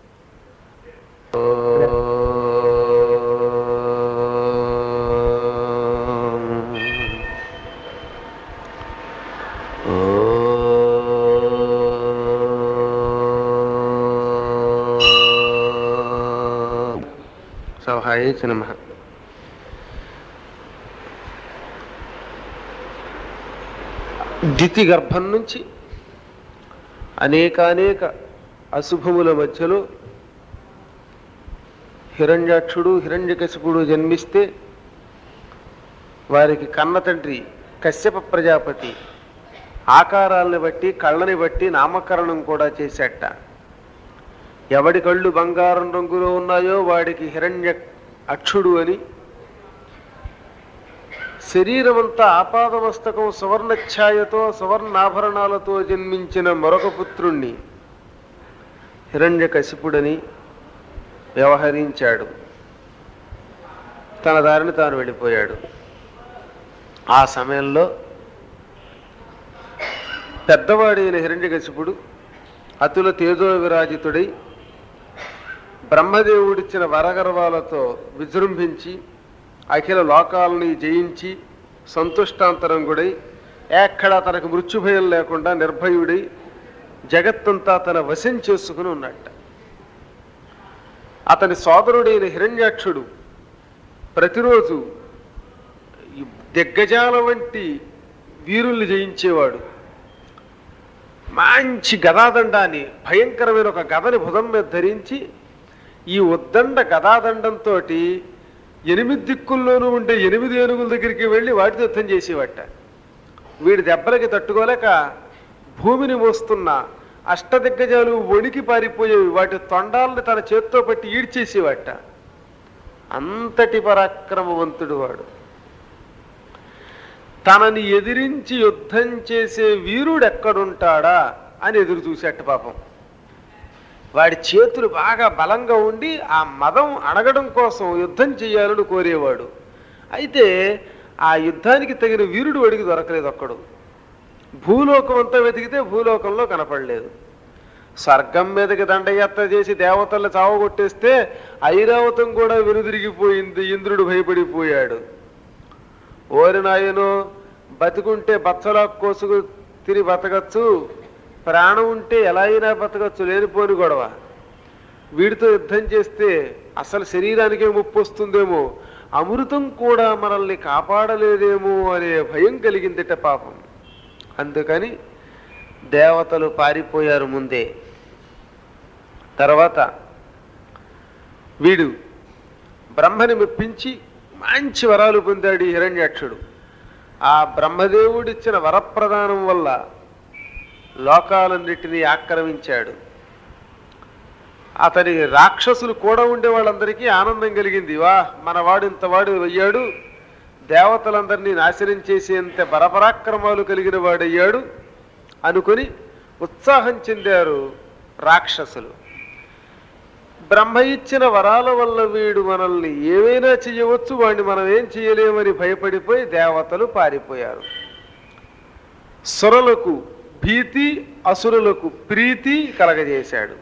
A: సహాయ నమః. దితి గర్భం నుంచి అనేక అశుభముల మధ్యలో హిరణ్యాక్షుడు హిరణ్యకశిపుడు జన్మిస్తే వారికి కన్న తండ్రి కశ్యప ప్రజాపతి ఆకారాలను బట్టి కళ్ళని బట్టి నామకరణం కూడా చేసేట. ఎవడి కళ్ళు బంగారం రంగులో ఉన్నాయో వాడికి హిరణ్య అక్షుడు అని, శరీరమంతా ఆపాదమస్తకం సువర్ణఛాయతో సువర్ణాభరణాలతో జన్మించిన మరొక పుత్రుణ్ణి హిరణ్యకశిపుడని వ్యవహరించాడు. తన దారిని తాను వెళ్ళిపోయాడు. ఆ సమయంలో పెద్దవాడైన హిరణ్యకశిపుడు అతుల తేజో విరాజితుడై బ్రహ్మదేవుడిచ్చిన వరగర్వాలతో విజృంభించి అఖిల లోకాలని జయించి సంతుష్టాంతరంగుడై ఎక్కడా తనకు మృత్యుభయం లేకుండా నిర్భయుడై జగత్తంతా తన వశం చేసుకుని ఉన్నట్ట. అతని సోదరుడైన హిరణ్యాక్షుడు ప్రతిరోజు దిగ్గజాల వంటి వీరుల్ని జయించేవాడు. మంచి గదాదండాన్ని, భయంకరమైన ఒక గదని భుజం మీద ధరించి ఈ ఉద్దండ గదాదండంతో 8 దిక్కుల్లోనూ ఉండే 8 ఏనుగుల దగ్గరికి వెళ్ళి వాటితో యుద్ధం చేసేవట. వీడి దెబ్బలకి తట్టుకోలేక భూమిని మోస్తున్న అష్టదిగ్గజాలు వణికి పారిపోయేవి. వాటి తొండాలని తన చేత్తో పట్టి ఈడ్చేసేవట. అంతటి పరాక్రమవంతుడు వాడు. తనని ఎదిరించి యుద్ధం చేసే వీరుడు ఎక్కడుంటాడా అని ఎదురు చూసేట. పాపం వాడి చేతులు బాగా బలంగా ఉండి ఆ మదం అణగడం కోసం యుద్ధం చేయాలని కోరేవాడు. అయితే ఆ యుద్ధానికి తగిన వీరుడు వాడికి దొరకలేదు. ఒక్కడు భూలోకం అంతా వెతికితే భూలోకంలో కనపడలేదు. స్వర్గం మీదకి దండయాత్ర చేసి దేవతల్ని చావగొట్టేస్తే ఐరావతం కూడా వెనుదిరిగిపోయింది. ఇంద్రుడు భయపడిపోయాడు. ఓరి నాయనో, బతికుంటే బచ్చలా కోసుకు తిని బతకచ్చు, ప్రాణం ఉంటే ఎలా అయినా బతకచ్చు, లేనిపోని గొడవ. వీడితో యుద్ధం చేస్తే అసలు శరీరానికే ముప్పు వస్తుందేమో, అమృతం కూడా మనల్ని కాపాడలేదేమో అనే భయం కలిగిందిట పాపం. అందుకని దేవతలు పారిపోయారు ముందే. తర్వాత వీడు బ్రహ్మని మెప్పించి మంచి వరాలు పొందాడు ఈ హిరణ్యాక్షుడు. ఆ బ్రహ్మదేవుడిచ్చిన వరప్రదానం వల్ల లోకాలన్నిటినీ ఆక్రమించాడు. అతని రాక్షసులు కూడా ఉండే వాళ్ళందరికీ ఆనందం కలిగింది. వా, మనవాడు ఇంతవాడు అయ్యాడు, దేవతలందరినీ నాశనం చేసేంత పరపరాక్రమాలు కలిగిన వాడయ్యాడు అనుకొని ఉత్సాహం చెందారు రాక్షసులు. బ్రహ్మ ఇచ్చిన వరాల వల్ల వీడు మనల్ని ఏమైనా చెయ్యవచ్చు, వాడిని మనం ఏం చేయలేమని భయపడిపోయి దేవతలు పారిపోయారు. సురులకు భీతి, అసురులకు ప్రీతి కలగజేశాడు.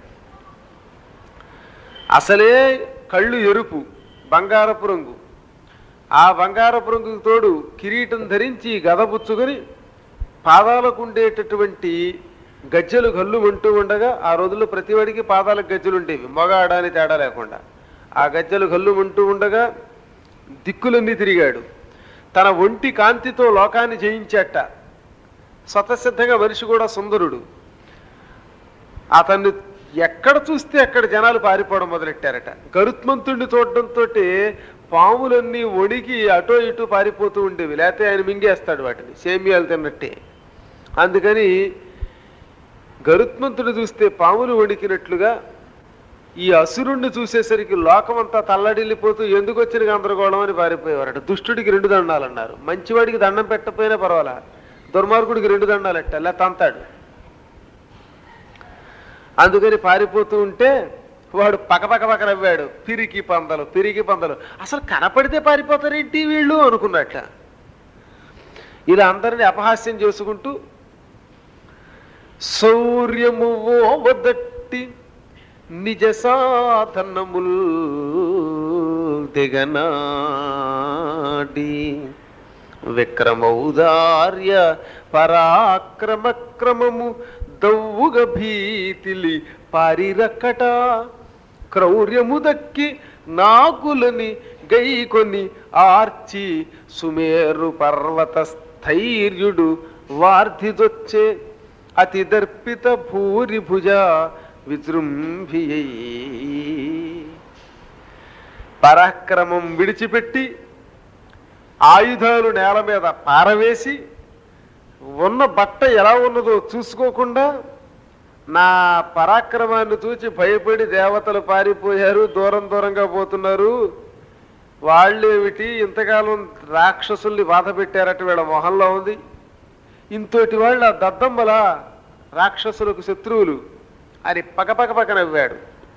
A: అసలే కళ్ళు ఎరుపు, బంగారపు రంగు. ఆ బంగారపు రంగుకు తోడు కిరీటం ధరించి గదబుచ్చుకొని పాదాలకు ఉండేటటువంటి గజ్జలు గల్లు అంటూ ఉండగా, ఆ రోజుల్లో ప్రతివాడికి పాదాలకు గజ్జలు ఉండేవి, మగ ఆడాని తేడా లేకుండా. ఆ గజ్జలు గల్లు అంటూ ఉండగా దిక్కులన్నీ తిరిగాడు. తన ఒంటి కాంతితో లోకాన్ని జయించేట. స్వతసిద్ధంగా మనిషి కూడా సుందరుడు. అతన్ని ఎక్కడ చూస్తే అక్కడ జనాలు పారిపోవడం మొదలెట్టారట. గరుత్మంతుడిని చూడడంతో పాములన్నీ వణికి అటో ఇటు పారిపోతూ ఉండేవి, లేకపోతే ఆయన మింగేస్తాడు వాటిని, సేమియాలు తిన్నట్టే. అందుకని గరుత్మంతుడు చూస్తే పాములు వణికినట్లుగా ఈ అసురుణ్ణి చూసేసరికి లోకమంతా తల్లడిల్లిపోతూ ఎందుకు వచ్చిన గందరగోళం అని పారిపోయేవారట. దుష్టుడికి 2 దండాలు అన్నారు. మంచివాడికి దండం పెట్టకపోయినా పర్వాలా, దుర్మార్గుడికి 2 దండాలెట్ట, అలా తంతాడు. అందుకని పారిపోతూ ఉంటే వాడు పక్క నవ్వాడు. పిరికి పందలు అసలు కనపడితే పారిపోతారేంటి వీళ్ళు అనుకున్నట్ల. ఇలా అందరినీ అపహాస్యం చేసుకుంటూ శౌర్యము వదట్టి నిజ సాధనముల్ దిగనాడి విక్రమౌదార్య పరాక్రమక్రమము దవ్వుగ భీతిలి పారిరక్కట క్రౌర్యము దక్కి నాగులని గైకొని ఆర్చి సుమేరు పర్వత స్థైర్యుడు వార్ధిదొచ్చే అతి దర్పిత భూరి భుజ విజృంభియై. పరాక్రమం విడిచిపెట్టి ఆయుధాలు నేల మీద పారవేసి ఉన్న బట్ట ఎలా ఉన్నదో చూసుకోకుండా నా పరాక్రమాన్ని చూచి భయపడి దేవతలు పారిపోయారు, దూరంగా పోతున్నారు. వాళ్ళేమిటి ఇంతకాలం రాక్షసుల్ని బాధ పెట్టారట వీళ్ళ మొహంలో ఉంది. ఇంతటి వాళ్ళ దద్దమ్మల రాక్షసులకు శత్రువులు అని పక్క నవ్వాడు.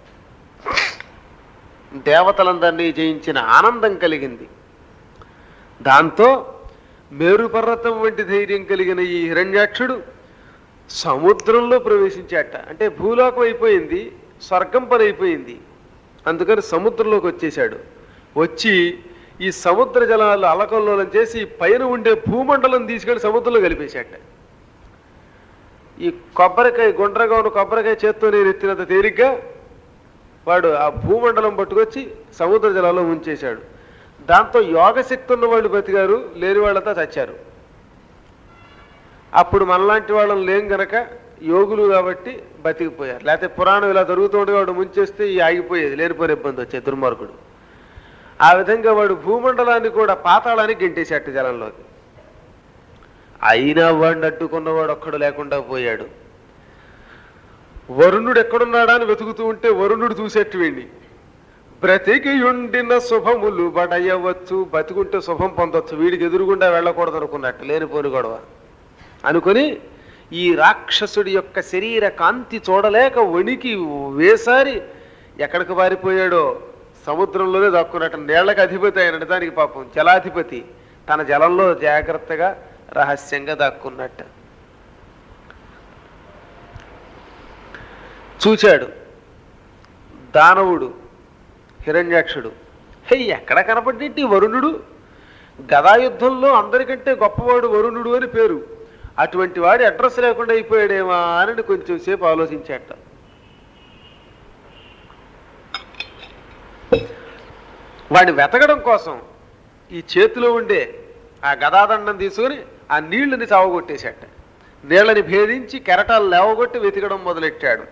A: దేవతలందరినీ జయించిన ఆనందం కలిగింది. దాంతో మేరు పర్వతం వంటి ధైర్యం కలిగిన ఈ హిరణ్యాక్షుడు సముద్రంలో ప్రవేశించాట. అంటే భూలోకం అయిపోయింది, స్వర్గం పని అయిపోయింది. అందుకని సముద్రంలోకి వచ్చేశాడు. వచ్చి ఈ సముద్ర జలాలు అలకల్లోలం చేసి పైన ఉండే భూమండలం తీసుకెళ్లి సముద్రంలో కలిపేశాట. ఈ కొబ్బరికాయ గుండ్రగా ఉన్న కొబ్బరికాయ చేత్తో నేను ఎత్తినంత తేలిగ్గా వాడు ఆ భూమండలం పట్టుకొచ్చి సముద్ర జలాల్లో ఉంచేశాడు. దాంతో యోగశక్తి ఉన్న వాళ్ళు బతికారు, లేని వాళ్ళంతా చచ్చారు. అప్పుడు మనలాంటి వాళ్ళని లేం గనక యోగులు కాబట్టి బతికిపోయారు. లేకపోతే పురాణం ఇలా జరుగుతూ ఉండే వాడు ముంచేస్తే ఈ ఆగిపోయేది, లేనిపోయిన ఇబ్బంది వచ్చేది దుర్మార్గుడు. ఆ విధంగా వాడు భూమండలాన్ని కూడా పాతాళానికి గెంటేశాడు జలంలోకి. అయినా వాడిని అడ్డుకున్నవాడు ఒక్కడు లేకుండా పోయాడు. వరుణుడు ఎక్కడున్నాడా అని వెతుకుతూ ఉంటే వరుణుడు చూసేట్టు వీడిని. బ్రతికియుండిన శుభములు బడయవచ్చు, బతికుంటే శుభం పొందొచ్చు, వీడికి ఎదురుగుండా వెళ్ళకూడదు అనుకున్నట్టు, లేనిపోని గొడవ అనుకుని ఈ రాక్షసుడి యొక్క శరీర కాంతి చూడలేక వణికి వేసారి ఎక్కడికి పారిపోయాడో సముద్రంలోనే దాక్కున్నట్టు. నీళ్లకు అధిపతి అయినట్టు దానికి పాపం జలాధిపతి తన జలంలో జాగ్రత్తగా రహస్యంగా దాక్కున్నట్టు చూచాడు. దానవుడు హిరణ్యాక్షుడు, హే ఎక్కడ కనపడేటి వరుణుడు, గదాయుద్ధంలో అందరికంటే గొప్పవాడు వరుణుడు అని పేరు. అటువంటి వాడి అడ్రస్ లేకుండా అయిపోయాడేమా అని కొంచెం సేపు ఆలోచించాట. వాడిని వెతకడం కోసం ఈ చేతిలో ఉండే ఆ గదాదండం తీసుకుని ఆ నీళ్లని చావగొట్టేశాట. నీళ్ళని భేదించి కెరటాలు లేవగొట్టి వెతకడం మొదలెట్టాడు.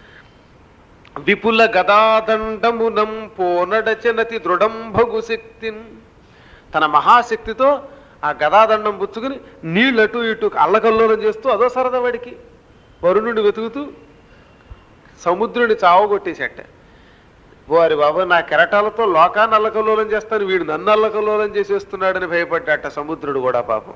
A: విపుల గదాదండమునం పోనడచనతి దృఢంభగు శక్తిన్, తన మహాశక్తితో ఆ గదాదండం పుచ్చుకుని నీళ్ళు అటు ఇటు అల్లకల్లోలం చేస్తూ అదో సరదా వాడికి వరుణుడిని వెతుకుతూ సముద్రుని చావగొట్టేశాట. వారి బాబు నా కెరటాలతో లోకాన్ని అల్లకల్లోలం చేస్తాను, వీడు నన్ను అల్లకల్లోలం చేసేస్తున్నాడని భయపడ్డాట సముద్రుడు కూడా పాపం.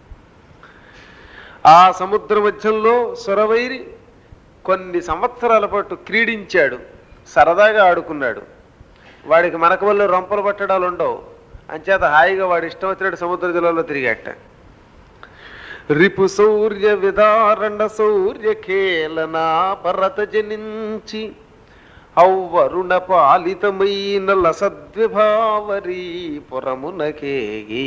A: ఆ సముద్ర మధ్యంలో సురవైరి కొన్ని సంవత్సరాల పాటు క్రీడించాడు, సరదాగా ఆడుకున్నాడు. వాడికి మనకు వల్ల రొంపలు పట్టడాలు ఉండవు, అంచేత హాయిగా వాడు ఇష్టం వచ్చినట్టు సముద్ర జలంలో తిరిగాట. రిపు సౌర్య విదారణ సౌర్య కేలనా పరత జనించి ఔవరుణ పాలితమైన లసద్విభావరీ పురమునకేగి.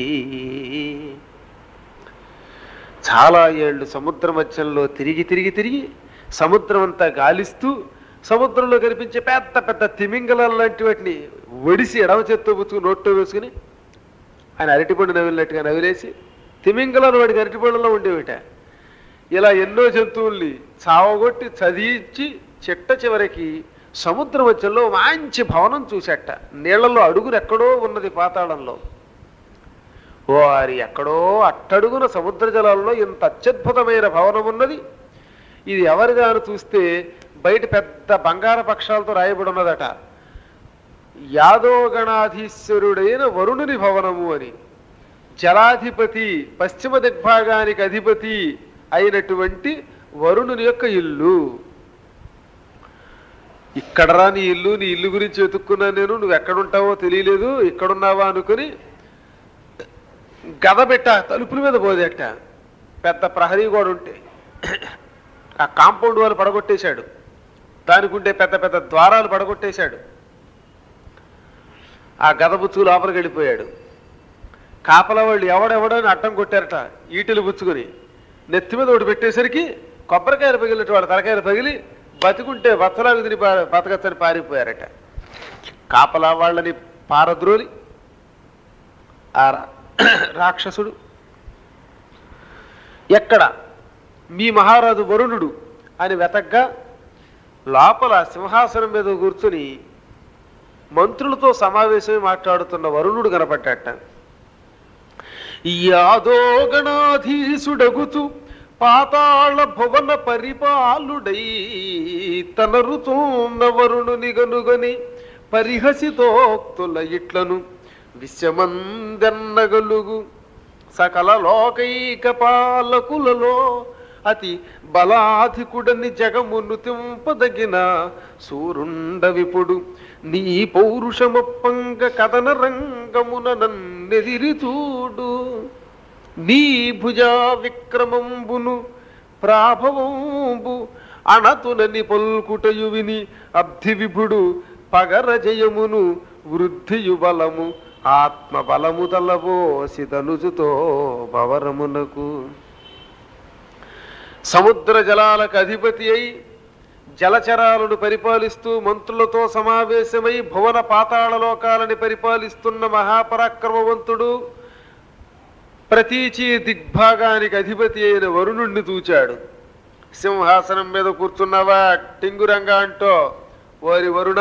A: చాలా ఏళ్ళు సముద్ర మధ్యంలో తిరిగి తిరిగి తిరిగి సముద్రం అంతా గాలిస్తూ సముద్రంలో కనిపించే పెద్ద పెద్ద తిమింగళాలు లాంటి వాటిని ఒడిసి ఎడమ చేత్తో పుచ్చుకుని నోట్లో వేసుకుని ఆయన అరటిపండు నవిలినట్టుగా నవిలేసి తిమింగళాలు వాడికి అరటిపండులో ఉండేవిట. ఇలా ఎన్నో జంతువుల్ని చావగొట్టి చదివించి చిట్ట చివరికి సముద్ర మధ్యలో మంచి భవనం చూసేట. నీళ్లలో అడుగును ఎక్కడో ఉన్నది పాతాళంలో. వారి ఎక్కడో అట్టడుగున సముద్ర జలాల్లో ఇంత అత్యద్భుతమైన భవనం ఉన్నది. ఇది ఎవరిదా అని చూస్తే బయట పెద్ద బంగార పక్షాలతో రాయబడి ఉన్నదట, యాదోగణాధీశ్వరుడైన వరుణుని భవనము అని. జలాధిపతి, పశ్చిమ దిగ్భాగానికి అధిపతి అయినటువంటి వరుణుని యొక్క ఇల్లు. ఇక్కడరా నీ ఇల్లు, నీ ఇల్లు గురించి వెతుక్కున్నా నేను, నువ్వు ఎక్కడుంటావో తెలియలేదు, ఇక్కడున్నావా అనుకుని గద పెట్ట తలుపుల మీద పోదేట. పెద్ద ప్రహరీ కూడా ఉంటే ఆ కాంపౌండ్ వాళ్ళు పడగొట్టేశాడు, దానికి ఉండే పెద్ద పెద్ద ద్వారాలు పడగొట్టేశాడు. ఆ గదబుచ్చుకు లోపలికి వెళ్ళిపోయాడు. కాపలా వాళ్ళు ఎవడెవడని అడ్డం కొట్టారట ఈటెలు బుచ్చుకొని. నెత్తి మీద ఒకటి పెట్టేసరికి కొబ్బరికాయలు పగిలినట్టు వాళ్ళ తలకాయలు పగిలి బతికుంటే వత్సలాగు తిని బతకచ్చని పారిపోయారట. కాపలా వాళ్ళని పారద్రోలి ఆ రాక్షసుడు ఎక్కడ మీ మహారాజు వరుణుడు అని వెతగ్గా లోపల సింహాసనం మీద కూర్చుని మంత్రులతో సమావేశమై మాట్లాడుతున్న వరుణుడు కనపడ్డట. యాదోగణాధీసుడగుచు పాతాళ భువన పరిపాలుడై తనరుతోన్న వరుణుని గనుగని పరిహసితోక్తుల ఇట్లను విశ్వమందన్నగలుగు సకల లోకైక పాలకులలో అతి బలాధికుడని జగమును తింపదగిన సూరుండ విపుడు నీ పౌరుషమొప్పంగ కథన రంగమున నన్నెదిరి చూడు. నీ భుజా విక్రమంబును ప్రాభవంబు అణతునని పల్కుటయు విని అబ్ధి విభుడు పగర జయమును వృద్ధియు బలము ఆత్మబలము తలబోసిదనుజుతో భవరమునకు. సముద్ర జలాలకు అధిపతి అయి జలచరాలను పరిపాలిస్తూ మంత్రులతో సమావేశమై భువన పాతాళ లోకాలని పరిపాలిస్తున్న మహాపరాక్రమవంతుడు ప్రతీచి దిగ్భాగానికి అధిపతి అయిన వరుణుణ్ణి చూచాడు. సింహాసనం మీద కూర్చున్నవా టింగురంగా అంటో, ఓరి వరుణ,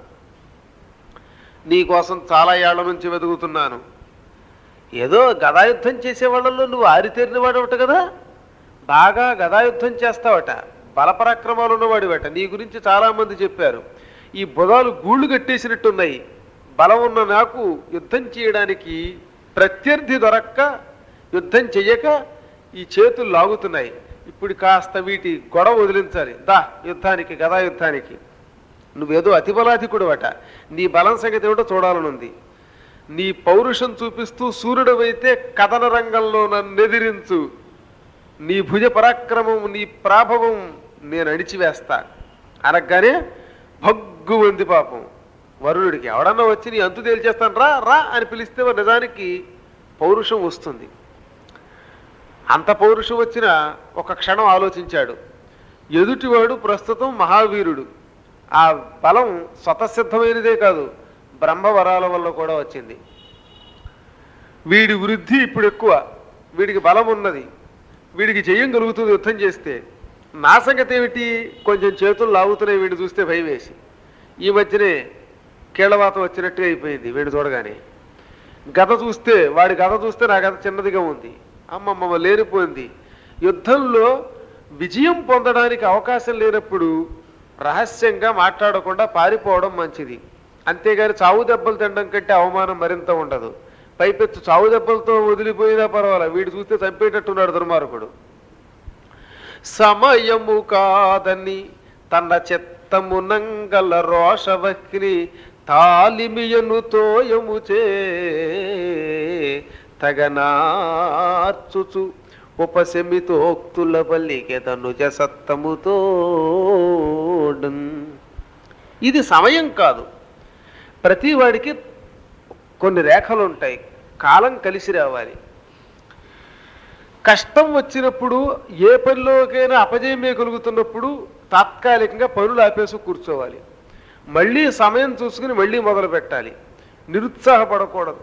A: నీకోసం చాలా ఏళ్ల నుంచి వెతుకుతున్నాను. ఏదో గదాయుద్ధం చేసే వాళ్ళల్లో నువ్వు ఆరితేరిన వాడవట కదా, బాగా గదాయుద్ధం చేస్తావట, బలపరాక్రమాలు ఉన్నవాడివట. నీ గురించి చాలామంది చెప్పారు. ఈ బుధాలు గూళ్ళు కట్టేసినట్టున్నాయి. బలం ఉన్న నాకు యుద్ధం చేయడానికి ప్రత్యర్థి దొరక్క యుద్ధం చెయ్యక ఈ చేతులు లాగుతున్నాయి. ఇప్పుడు కాస్త వీటి గొడవ వదిలించాలి, దా యుద్ధానికి, గదాయుద్ధానికి. నువ్వేదో అతిబలాధికుడు అట, నీ బలం సంగతి ఏమిటో చూడాలనుంది. నీ పౌరుషం చూపిస్తూ సూర్యుడవైతే కథన రంగంలో నన్ను ఎదిరించు. నీ భుజ పరాక్రమం, నీ ప్రాభవం నేను అణిచివేస్తా అనగానే భగ్గు ఉంది పాపం వరుణుడికి. ఎవడన్నా వచ్చి నీ అంతు తేల్చేస్తాను రా రా అని పిలిస్తే నిజానికి పౌరుషం వస్తుంది. అంత పౌరుషం వచ్చిన ఒక క్షణం ఆలోచించాడు. ఎదుటివాడు ప్రస్తుతం మహావీరుడు. ఆ బలం స్వతసిద్ధమైనదే కాదు, బ్రహ్మవరాల వల్ల కూడా వచ్చింది. వీడి వృద్ధి ఇప్పుడు ఎక్కువ, వీడికి బలం ఉన్నది, వీడికి జయం కలుగుతుంది యుద్ధం చేస్తే. నా సంగతి ఏమిటి, కొంచెం చేతులు లాగుతున్నాయి వీడిని చూస్తే భయం వేసి. ఈ మధ్యనే కీళ్ళవాతం వచ్చినట్టుగా అయిపోయింది వీడు చూడగానే. గద చూస్తే, వాడి గద చూస్తే నా గద చిన్నదిగా ఉంది, అమ్మమ్మ లేనిపోయింది. యుద్ధంలో విజయం పొందడానికి అవకాశం లేనప్పుడు రహస్యంగా మాట్లాడకుండా పారిపోవడం మంచిది. అంతేగాని చావు దెబ్బలు తినడం కంటే అవమానం మరింత ఉండదు. పైపెత్తు చావు దెబ్బలతో వదిలిపోయినా పర్వాలా, వీడు చూస్తే చంపేటట్టున్నాడు దుర్మార్గుడు. సమయము కాదని తన చిత్తమునంగల రోషవక్రి తాలిమియను తోయము చే తగనార్చుచు ఉపశమితోక్తుల పల్లికెతనుజ సత్తముతో. ఇది సమయం కాదు, ప్రతివాడికి కొన్ని రేఖలు ఉంటాయి, కాలం కలిసి రావాలి. కష్టం వచ్చినప్పుడు, ఏ పనిలోకైనా అపజయమే కలుగుతున్నప్పుడు తాత్కాలికంగా పనులు ఆపేసి కూర్చోవాలి. మళ్ళీ సమయం చూసుకుని మళ్ళీ మొదలు పెట్టాలి. నిరుత్సాహపడకూడదు.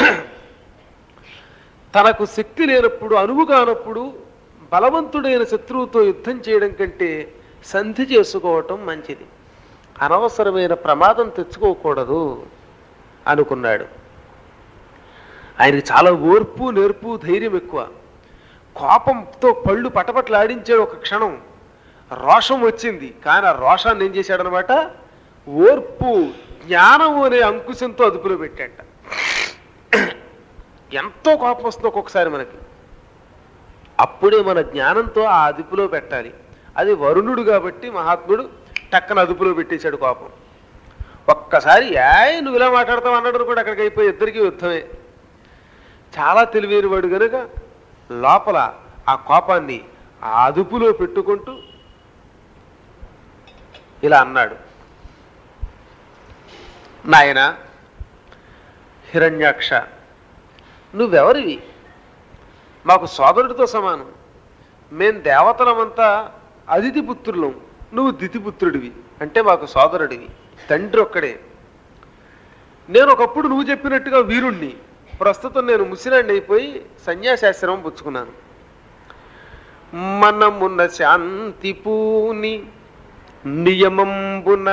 A: తనకు శక్తి లేనప్పుడు, అనువు కానప్పుడు బలవంతుడైన శత్రువుతో యుద్ధం చేయడం కంటే సంధి చేసుకోవటం మంచిది. అనవసరమైన ప్రమాదం తెచ్చుకోకూడదు అనుకున్నాడు. ఆయనకి చాలా ఓర్పు, నేర్పు, ధైర్యం ఎక్కువ. కోపంతో పళ్ళు పటపట్లాడించాడు. ఒక క్షణం రోషం వచ్చింది, కానీ ఆ రోషాన్ని ఏం చేశాడనమాట, ఓర్పు, జ్ఞానం అనే అంకుశంతో అదుపులో పెట్టాట. ఎంతో కోపం వస్తుంది ఒక్కొక్కసారి మనకి, అప్పుడే మన జ్ఞానంతో ఆ అదుపులో పెట్టాలి. అది వరుణుడు కాబట్టి మహాత్ముడు టక్కన అదుపులో పెట్టేశాడు కోపం. ఒక్కసారి నువ్వు ఇలా మాట్లాడతావు అన్నాడు కూడా అక్కడికి అయిపోయి ఇద్దరికీ యుద్ధమే. చాలా తెలివైన వాడు కనుక లోపల ఆ కోపాన్ని ఆ అదుపులో పెట్టుకుంటూ ఇలా అన్నాడు, నాయన హిరణ్యాక్ష, నువ్వెవరివి? మాకు సోదరుడితో సమానం. మేం దేవతలమంతా అదితి పుత్రులం, నువ్వు దితిపుత్రుడివి, అంటే మాకు సోదరుడివి, తండ్రి ఒక్కడే. నేను ఒకప్పుడు నువ్వు చెప్పినట్టుగా వీరుణ్ణి, ప్రస్తుతం నేను ముసిరాండి అయిపోయి సన్యాసాశ్రమం పుచ్చుకున్నాను. మనమున్న శాంతి పూని నియమంబున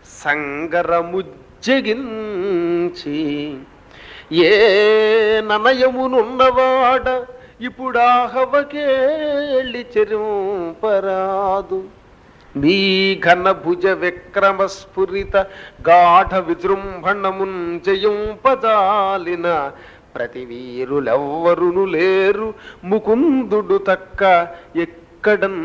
A: సంగరముజ్జగించి ఏ ననయమునున్నవాడ ఇప్పుడాహవకేళి చెరుపరాదు. మీ ఘన భుజ విక్రమస్ఫురిత గాఢ విజృంభణమున్ జయింపజాలిన ప్రతి వీరులెవ్వరును లేరు ముకుందుడు తక్క ఎక్కడన్.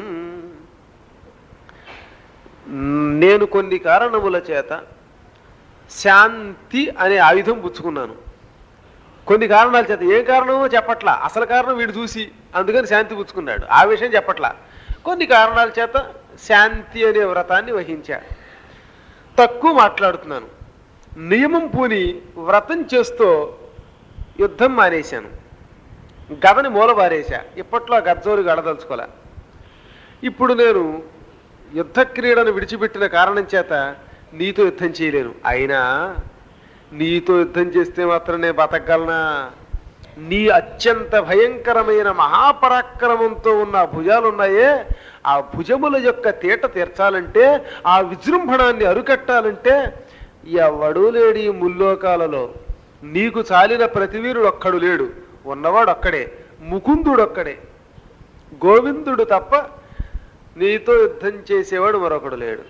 A: నేను కొన్ని కారణముల చేత శాంతి అనే ఆయుధం పుచ్చుకున్నాను. కొన్ని కారణాల చేత, ఏ కారణమో చెప్పట్లా, అసలు కారణం వీడు చూసి అందుకని శాంతి పుచ్చుకున్నాడు, ఆ విషయం చెప్పట్లా. కొన్ని కారణాల చేత శాంతి అనే వ్రతాన్ని వహించా. తక్కువ మాట్లాడుతున్నాను. నియమం పూని వ్రతం చేస్తూ యుద్ధం మానేశాను. గదని మూలబారేశా. ఇప్పట్లో ఆ గజ్జోరు గడదలుచుకోలే. ఇప్పుడు నేను యుద్ధ క్రీడను విడిచిపెట్టిన కారణం చేత నీతో యుద్ధం చేయలేను. అయినా నీతో యుద్ధం చేస్తే మాత్రం నేను బతకగలనా? నీ అత్యంత భయంకరమైన మహాపరాక్రమంతో ఉన్న భుజాలున్నాయే, ఆ భుజముల యొక్క తీట తీర్చాలంటే, ఆ విజృంభణాన్ని అరుకట్టాలంటే ఎవడూ లేడు ఈ ముల్లోకాలలో. నీకు చాలిన ప్రతివీరుడు ఒక్కడు లేడు, ఉన్నవాడు ఒక్కడే, ముకుందుడు ఒక్కడే, గోవిందుడు తప్ప నీతో యుద్ధం చేసేవాడు మరొకడు లేడు.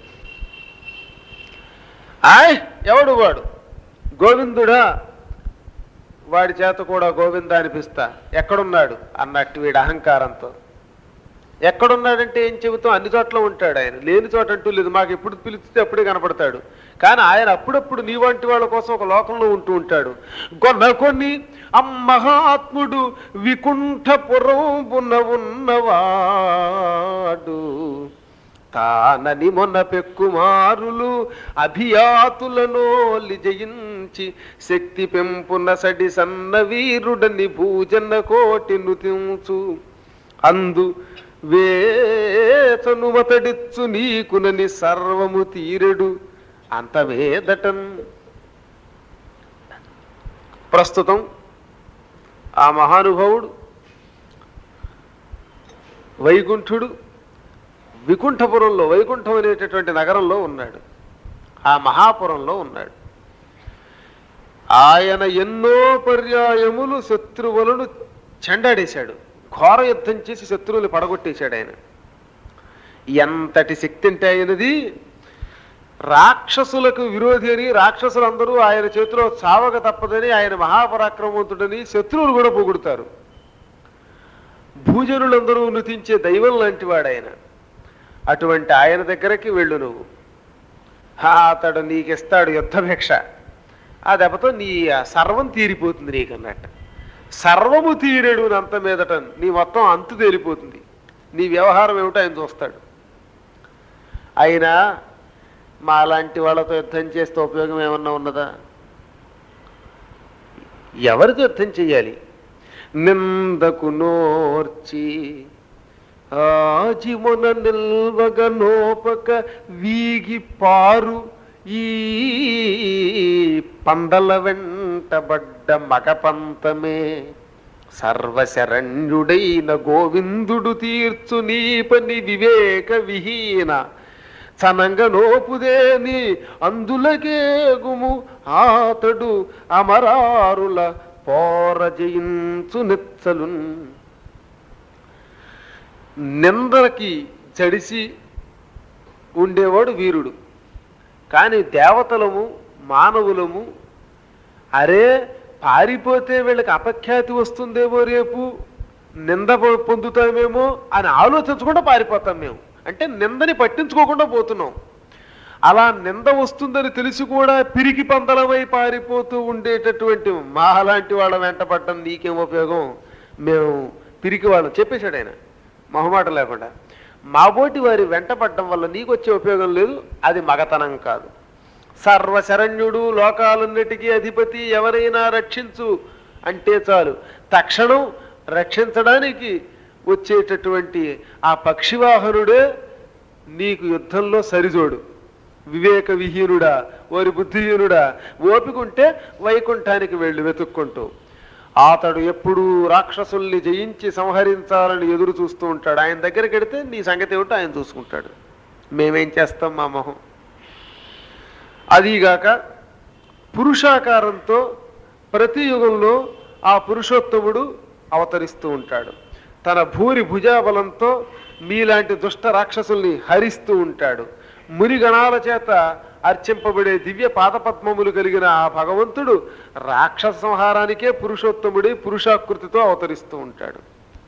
A: ఎవడు వాడు? గోవిందుడా? వాడి చేత కూడా గోవింద అనిపిస్తా. ఎక్కడున్నాడు అన్నట్టు వీడు అహంకారంతో. ఎక్కడున్నాడంటే ఏం చెబుతాం, అన్ని చోట్ల ఉంటాడు ఆయన, లేని చోట అంటూ లేదు. మాకు ఎప్పుడు పిలిస్తే అప్పుడే కనపడతాడు. కానీ ఆయన అప్పుడప్పుడు నీ వంటి వాళ్ళ కోసం ఒక లోకంలో ఉంటూ ఉంటాడు. కొన్ని మహాత్ముడు వికుంఠపురంబున ఉన్నవాడు తానని మొన్న పెక్కుమారులు అభియాతులనోలి జయించి శక్తి పెంపున సడి సన్న వీరుడని భూజన కోటి నుతించు
B: అందు వేచనుమతడిచ్చు నీకునని సర్వము తీరెడు అంతమేదటన్. ప్రస్తుతం ఆ మహానుభావుడు వైకుంఠుడు వికుంఠపురంలో, వైకుంఠం అనేటటువంటి నగరంలో ఉన్నాడు, ఆ మహాపురంలో ఉన్నాడు. ఆయన ఎన్నో పర్యాయములు శత్రువులను చెండాడేశాడు, ఘోర యుద్ధం చేసి శత్రువులు పడగొట్టేశాడు. ఆయన ఎంతటి శక్తి అంటే ఆయనది, రాక్షసులకు విరోధి అని, రాక్షసులందరూ ఆయన చేతిలో చావక తప్పదని, ఆయన మహాపరాక్రమవంతుడని శత్రువులు కూడా పొగుడుతారు. భూజనులందరూ నుతించే దైవం లాంటి వాడు ఆయన. అటువంటి ఆయన దగ్గరికి వెళ్ళు నువ్వు, అతడు నీకిస్తాడు యుద్ధభిక్ష, ఆ దెబ్బతో నీ సర్వం తీరిపోతుంది నీకన్నట్టు. సర్వము తీరేడు అంత మీదట నీ మొత్తం అంతు తేలిపోతుంది, నీ వ్యవహారం ఏమిటో ఆయన చూస్తాడు. అయినా మాలాంటి వాళ్ళతో యుద్ధం చేస్తే ఉపయోగం ఏమన్నా ఉన్నదా? ఎవరితో యుద్ధం చెయ్యాలి? నిందకు నోర్చి ఆజిమున నిల్వగ నోపక వీగి పారు ఈ పందల వెంటబడ్డ మగపంతమే సర్వశరణ్యుడైన గోవిందుడు తీర్చు నీ పని వివేక విహీన చనంగ నోపుదేని అందులకేగుము ఆతడు అమరారుల పోర జయించు నెచ్చలున్. నిందలకి జడిసి ఉండేవాడు వీరుడు, కానీ దేవతలము మానవులము అరే పారిపోతే వీళ్ళకి అపఖ్యాతి వస్తుందేమో, రేపు నింద పొందుతామేమో అని ఆలోచించకుండా పారిపోతాం మేము. అంటే నిందని పట్టించుకోకుండా పోతున్నాం. అలా నింద వస్తుందని తెలిసి కూడా పిరికి పందలమై పారిపోతూ ఉండేటటువంటి మాలాంటి వాళ్ళ వెంటపడటం నీకేం ఉపయోగం? మేము పిరికి వాళ్ళం చెప్పేశాడు ఆయన మొహమాట లేకుండా. మాబోటి వారి వెంటపడటం వల్ల నీకు వచ్చే ఉపయోగం లేదు, అది మగతనం కాదు. సర్వశరణ్యుడు, లోకాలన్నిటికీ అధిపతి, ఎవరైనా రక్షించు అంటే చాలు తక్షణం రక్షించడానికి వచ్చేటటువంటి ఆ పక్షివాహనుడే నీకు యుద్ధంలో సరిజోడు. వివేక విహీనుడా, ఓరి బుద్ధిహీనుడా, ఓపికంటే వైకుంఠానికి వెళ్ళి వెతుక్కుంటూ. అతడు ఎప్పుడూ రాక్షసుల్ని జయించి సంహరించాలని ఎదురు చూస్తూ ఉంటాడు. ఆయన దగ్గరికి వెడితే నీ సంగతి ఏమిటో ఆయన చూసుకుంటాడు, మేమేం చేస్తాం మా మొహం. అదీగాక పురుషాకారంతో ప్రతి యుగంలో ఆ పురుషోత్తముడు అవతరిస్తూ ఉంటాడు. తన భూరి భుజాబలంతో మీలాంటి దుష్ట రాక్షసుల్ని హరిస్తూ ఉంటాడు. మునిగణాల చేత అర్చింపబడే దివ్య పాదపద్మములు కలిగిన ఆ భగవంతుడు రాక్షస సంహారానికే పురుషోత్తముడి పురుషాకృతితో అవతరిస్తూ ఉంటాడు.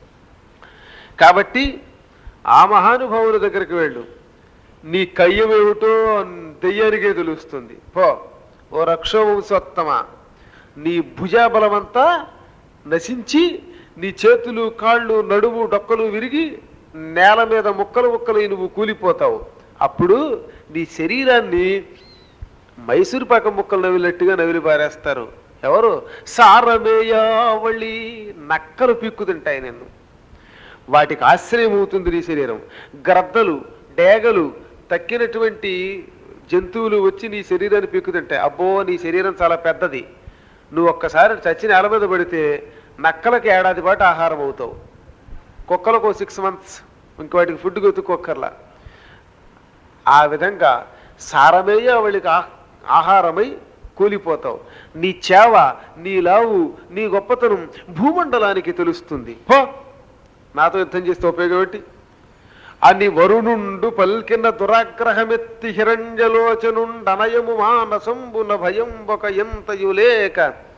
B: కాబట్టి ఆ మహానుభావుల దగ్గరికి వెళ్ళు, నీ కయ్యమేమిటో దెయ్యానికే తెలుస్తుంది. పో ఓ రక్షోవంశోత్తమ, నీ భుజాబలమంతా నశించి నీ చేతులు కాళ్ళు నడుము డొక్కలు విరిగి నేల మీద ముక్కలు ముక్కలు నువ్వు కూలిపోతావు. అప్పుడు నీ శరీరాన్ని మైసూరు పాక ముక్కలు నవిలినట్టుగా నవిలి పారేస్తారు. ఎవరు? సారమేయావళి, నక్కలు పీక్కు తింటాయి నిన్ను. వాటికి ఆశ్రయం అవుతుంది నీ శరీరం. గ్రద్దలు, డేగలు, తక్కినటువంటి జంతువులు వచ్చి నీ శరీరాన్ని పీక్కు తింటాయి. అబ్బో నీ శరీరం చాలా పెద్దది, నువ్వు ఒక్కసారి చచ్చి నేల మీద పడితే నక్కలకి ఏడాది పాటు ఆహారం అవుతావు. కుక్కలకు 6 months ఇంక వాటికి ఫుడ్ వెతుక్కోక్కర్లా. ఆ విధంగా సారమేయ వాళ్ళకి ఆహారమై కూలిపోతావు. నీ చేవ, నీ లావు, నీ గొప్పతనం భూమండలానికి తెలుస్తుంది. హో నాతో యుద్ధం చేస్తే ఉపయోగం ఏంటి అని వరుణుండు పల్కిన దురాగ్రహమెత్తి హిరణ్యలోచనుండనయము మానసంబున భయం ఒక ఎంతయులేక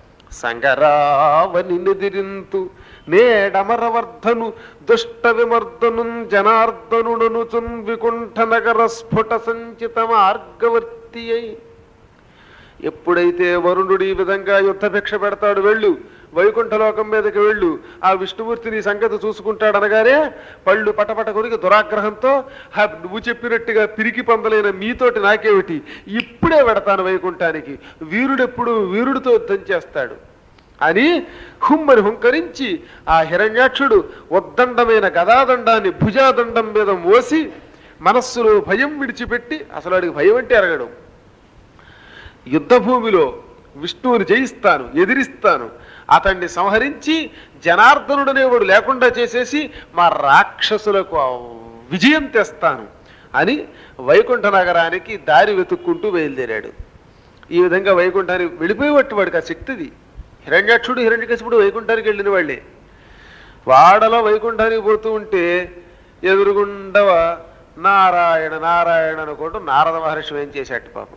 B: సంగరావని నిదిరింతు నేడమరవర్ధను దుష్ట విమర్దను జనార్దనుడనుచున్ వికుంఠ నగర స్ఫుట సంచిత మార్గవర్తి అయి. ఎప్పుడైతే వరుణుడు ఈ విధంగా యుద్ధభిక్ష పెడతాడు, వెళ్ళు వైకుంఠలోకం మీదకి వెళ్ళు, ఆ విష్ణుమూర్తి నీ సంగతి చూసుకుంటాడు అనగానే పళ్ళు పటపట కొరికి దురాగ్రహంతో, నువ్వు చెప్పినట్టుగా పిరికి పొందలేన మీతోటి నాకేమిటి, ఇప్పుడే పెడతాను వైకుంఠానికి. వీరుడెప్పుడు వీరుడితో యుద్ధం చేస్తాడు. అని హుమ్మని హుంకరించి ఆ హిరణ్యాక్షుడు ఉద్దండమైన గదాదండాన్ని భుజాదండం మీద మోసి మనస్సులో భయం విడిచిపెట్టి, అసలు వాడికి భయం అంటే ఎరగడం, యుద్ధభూమిలో విష్ణువుని జయిస్తాను, ఎదిరిస్తాను, అతన్ని సంహరించి జనార్దనుడనేవాడు లేకుండా చేసేసి మా రాక్షసులకు విజయం తెస్తాను అని వైకుంఠ నగరానికి దారి వెతుక్కుంటూ బయలుదేరాడు. ఈ విధంగా వైకుంఠానికి వెళ్ళిపోయేవాటి వాడికి ఆ శక్తిది. హిరణ్యాక్షుడు హిరణ్యకశిపుడు వైకుంఠానికి వెళ్ళిన వాళ్ళే. వాడలో వైకుంఠానికి పోతూ ఉంటే ఎదురుగుండవ నారాయణ నారాయణ అనుకుంటూ నారద మహర్షి ఏం చేశాడు పాపం.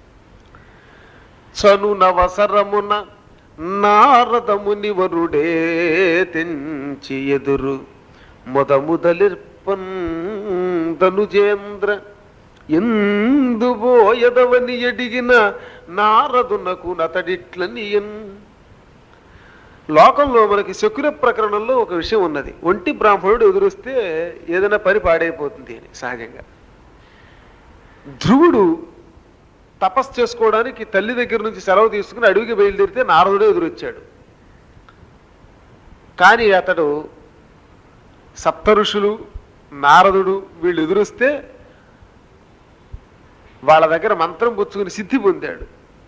B: చనునవసరమున నారదముని వరుడే తెంచి ఎదురు మొదముదలిర్పన్ ధనుజేంద్ర ఎందుబోయదవని ఎడిగిన నారదునకు నతడిట్లనియన్. లోకంలో మనకి శకున ప్రకరణంలో ఒక విషయం ఉన్నది. ఒంటి బ్రాహ్మణుడు ఎదురొస్తే ఏదైనా పని పాడైపోతుంది అని సహజంగా. ధ్రువుడు తపస్సు చేసుకోవడానికి తల్లి దగ్గర నుంచి సెలవు తీసుకుని అడవికి బయలుదేరితే నారదుడు ఎదురొచ్చాడు. కానీ అతడు సప్తఋషులు నారదుడు వీళ్ళు ఎదురొస్తే వాళ్ళ దగ్గర మంత్రం పుచ్చుకుని సిద్ధి పొందాడు.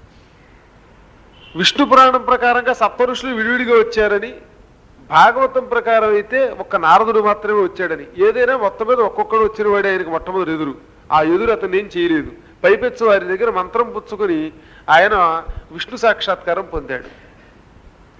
B: విష్ణు పురాణం ప్రకారంగా సప్తఋషులు విడివిడిగా వచ్చారని, భాగవతం ప్రకారం అయితే ఒక్క నారదుడు మాత్రమే వచ్చాడని. ఏదైనా మొత్తం మీద ఒక్కొక్కడు వచ్చిన వాడే ఆయనకు మొట్టమొదటి ఎదురు. ఆ ఎదురు అతను ఏం చేయలేదు. పైపెచ్చు వారి దగ్గర మంత్రం పుచ్చుకొని ఆయన విష్ణు సాక్షాత్కారం పొందాడు.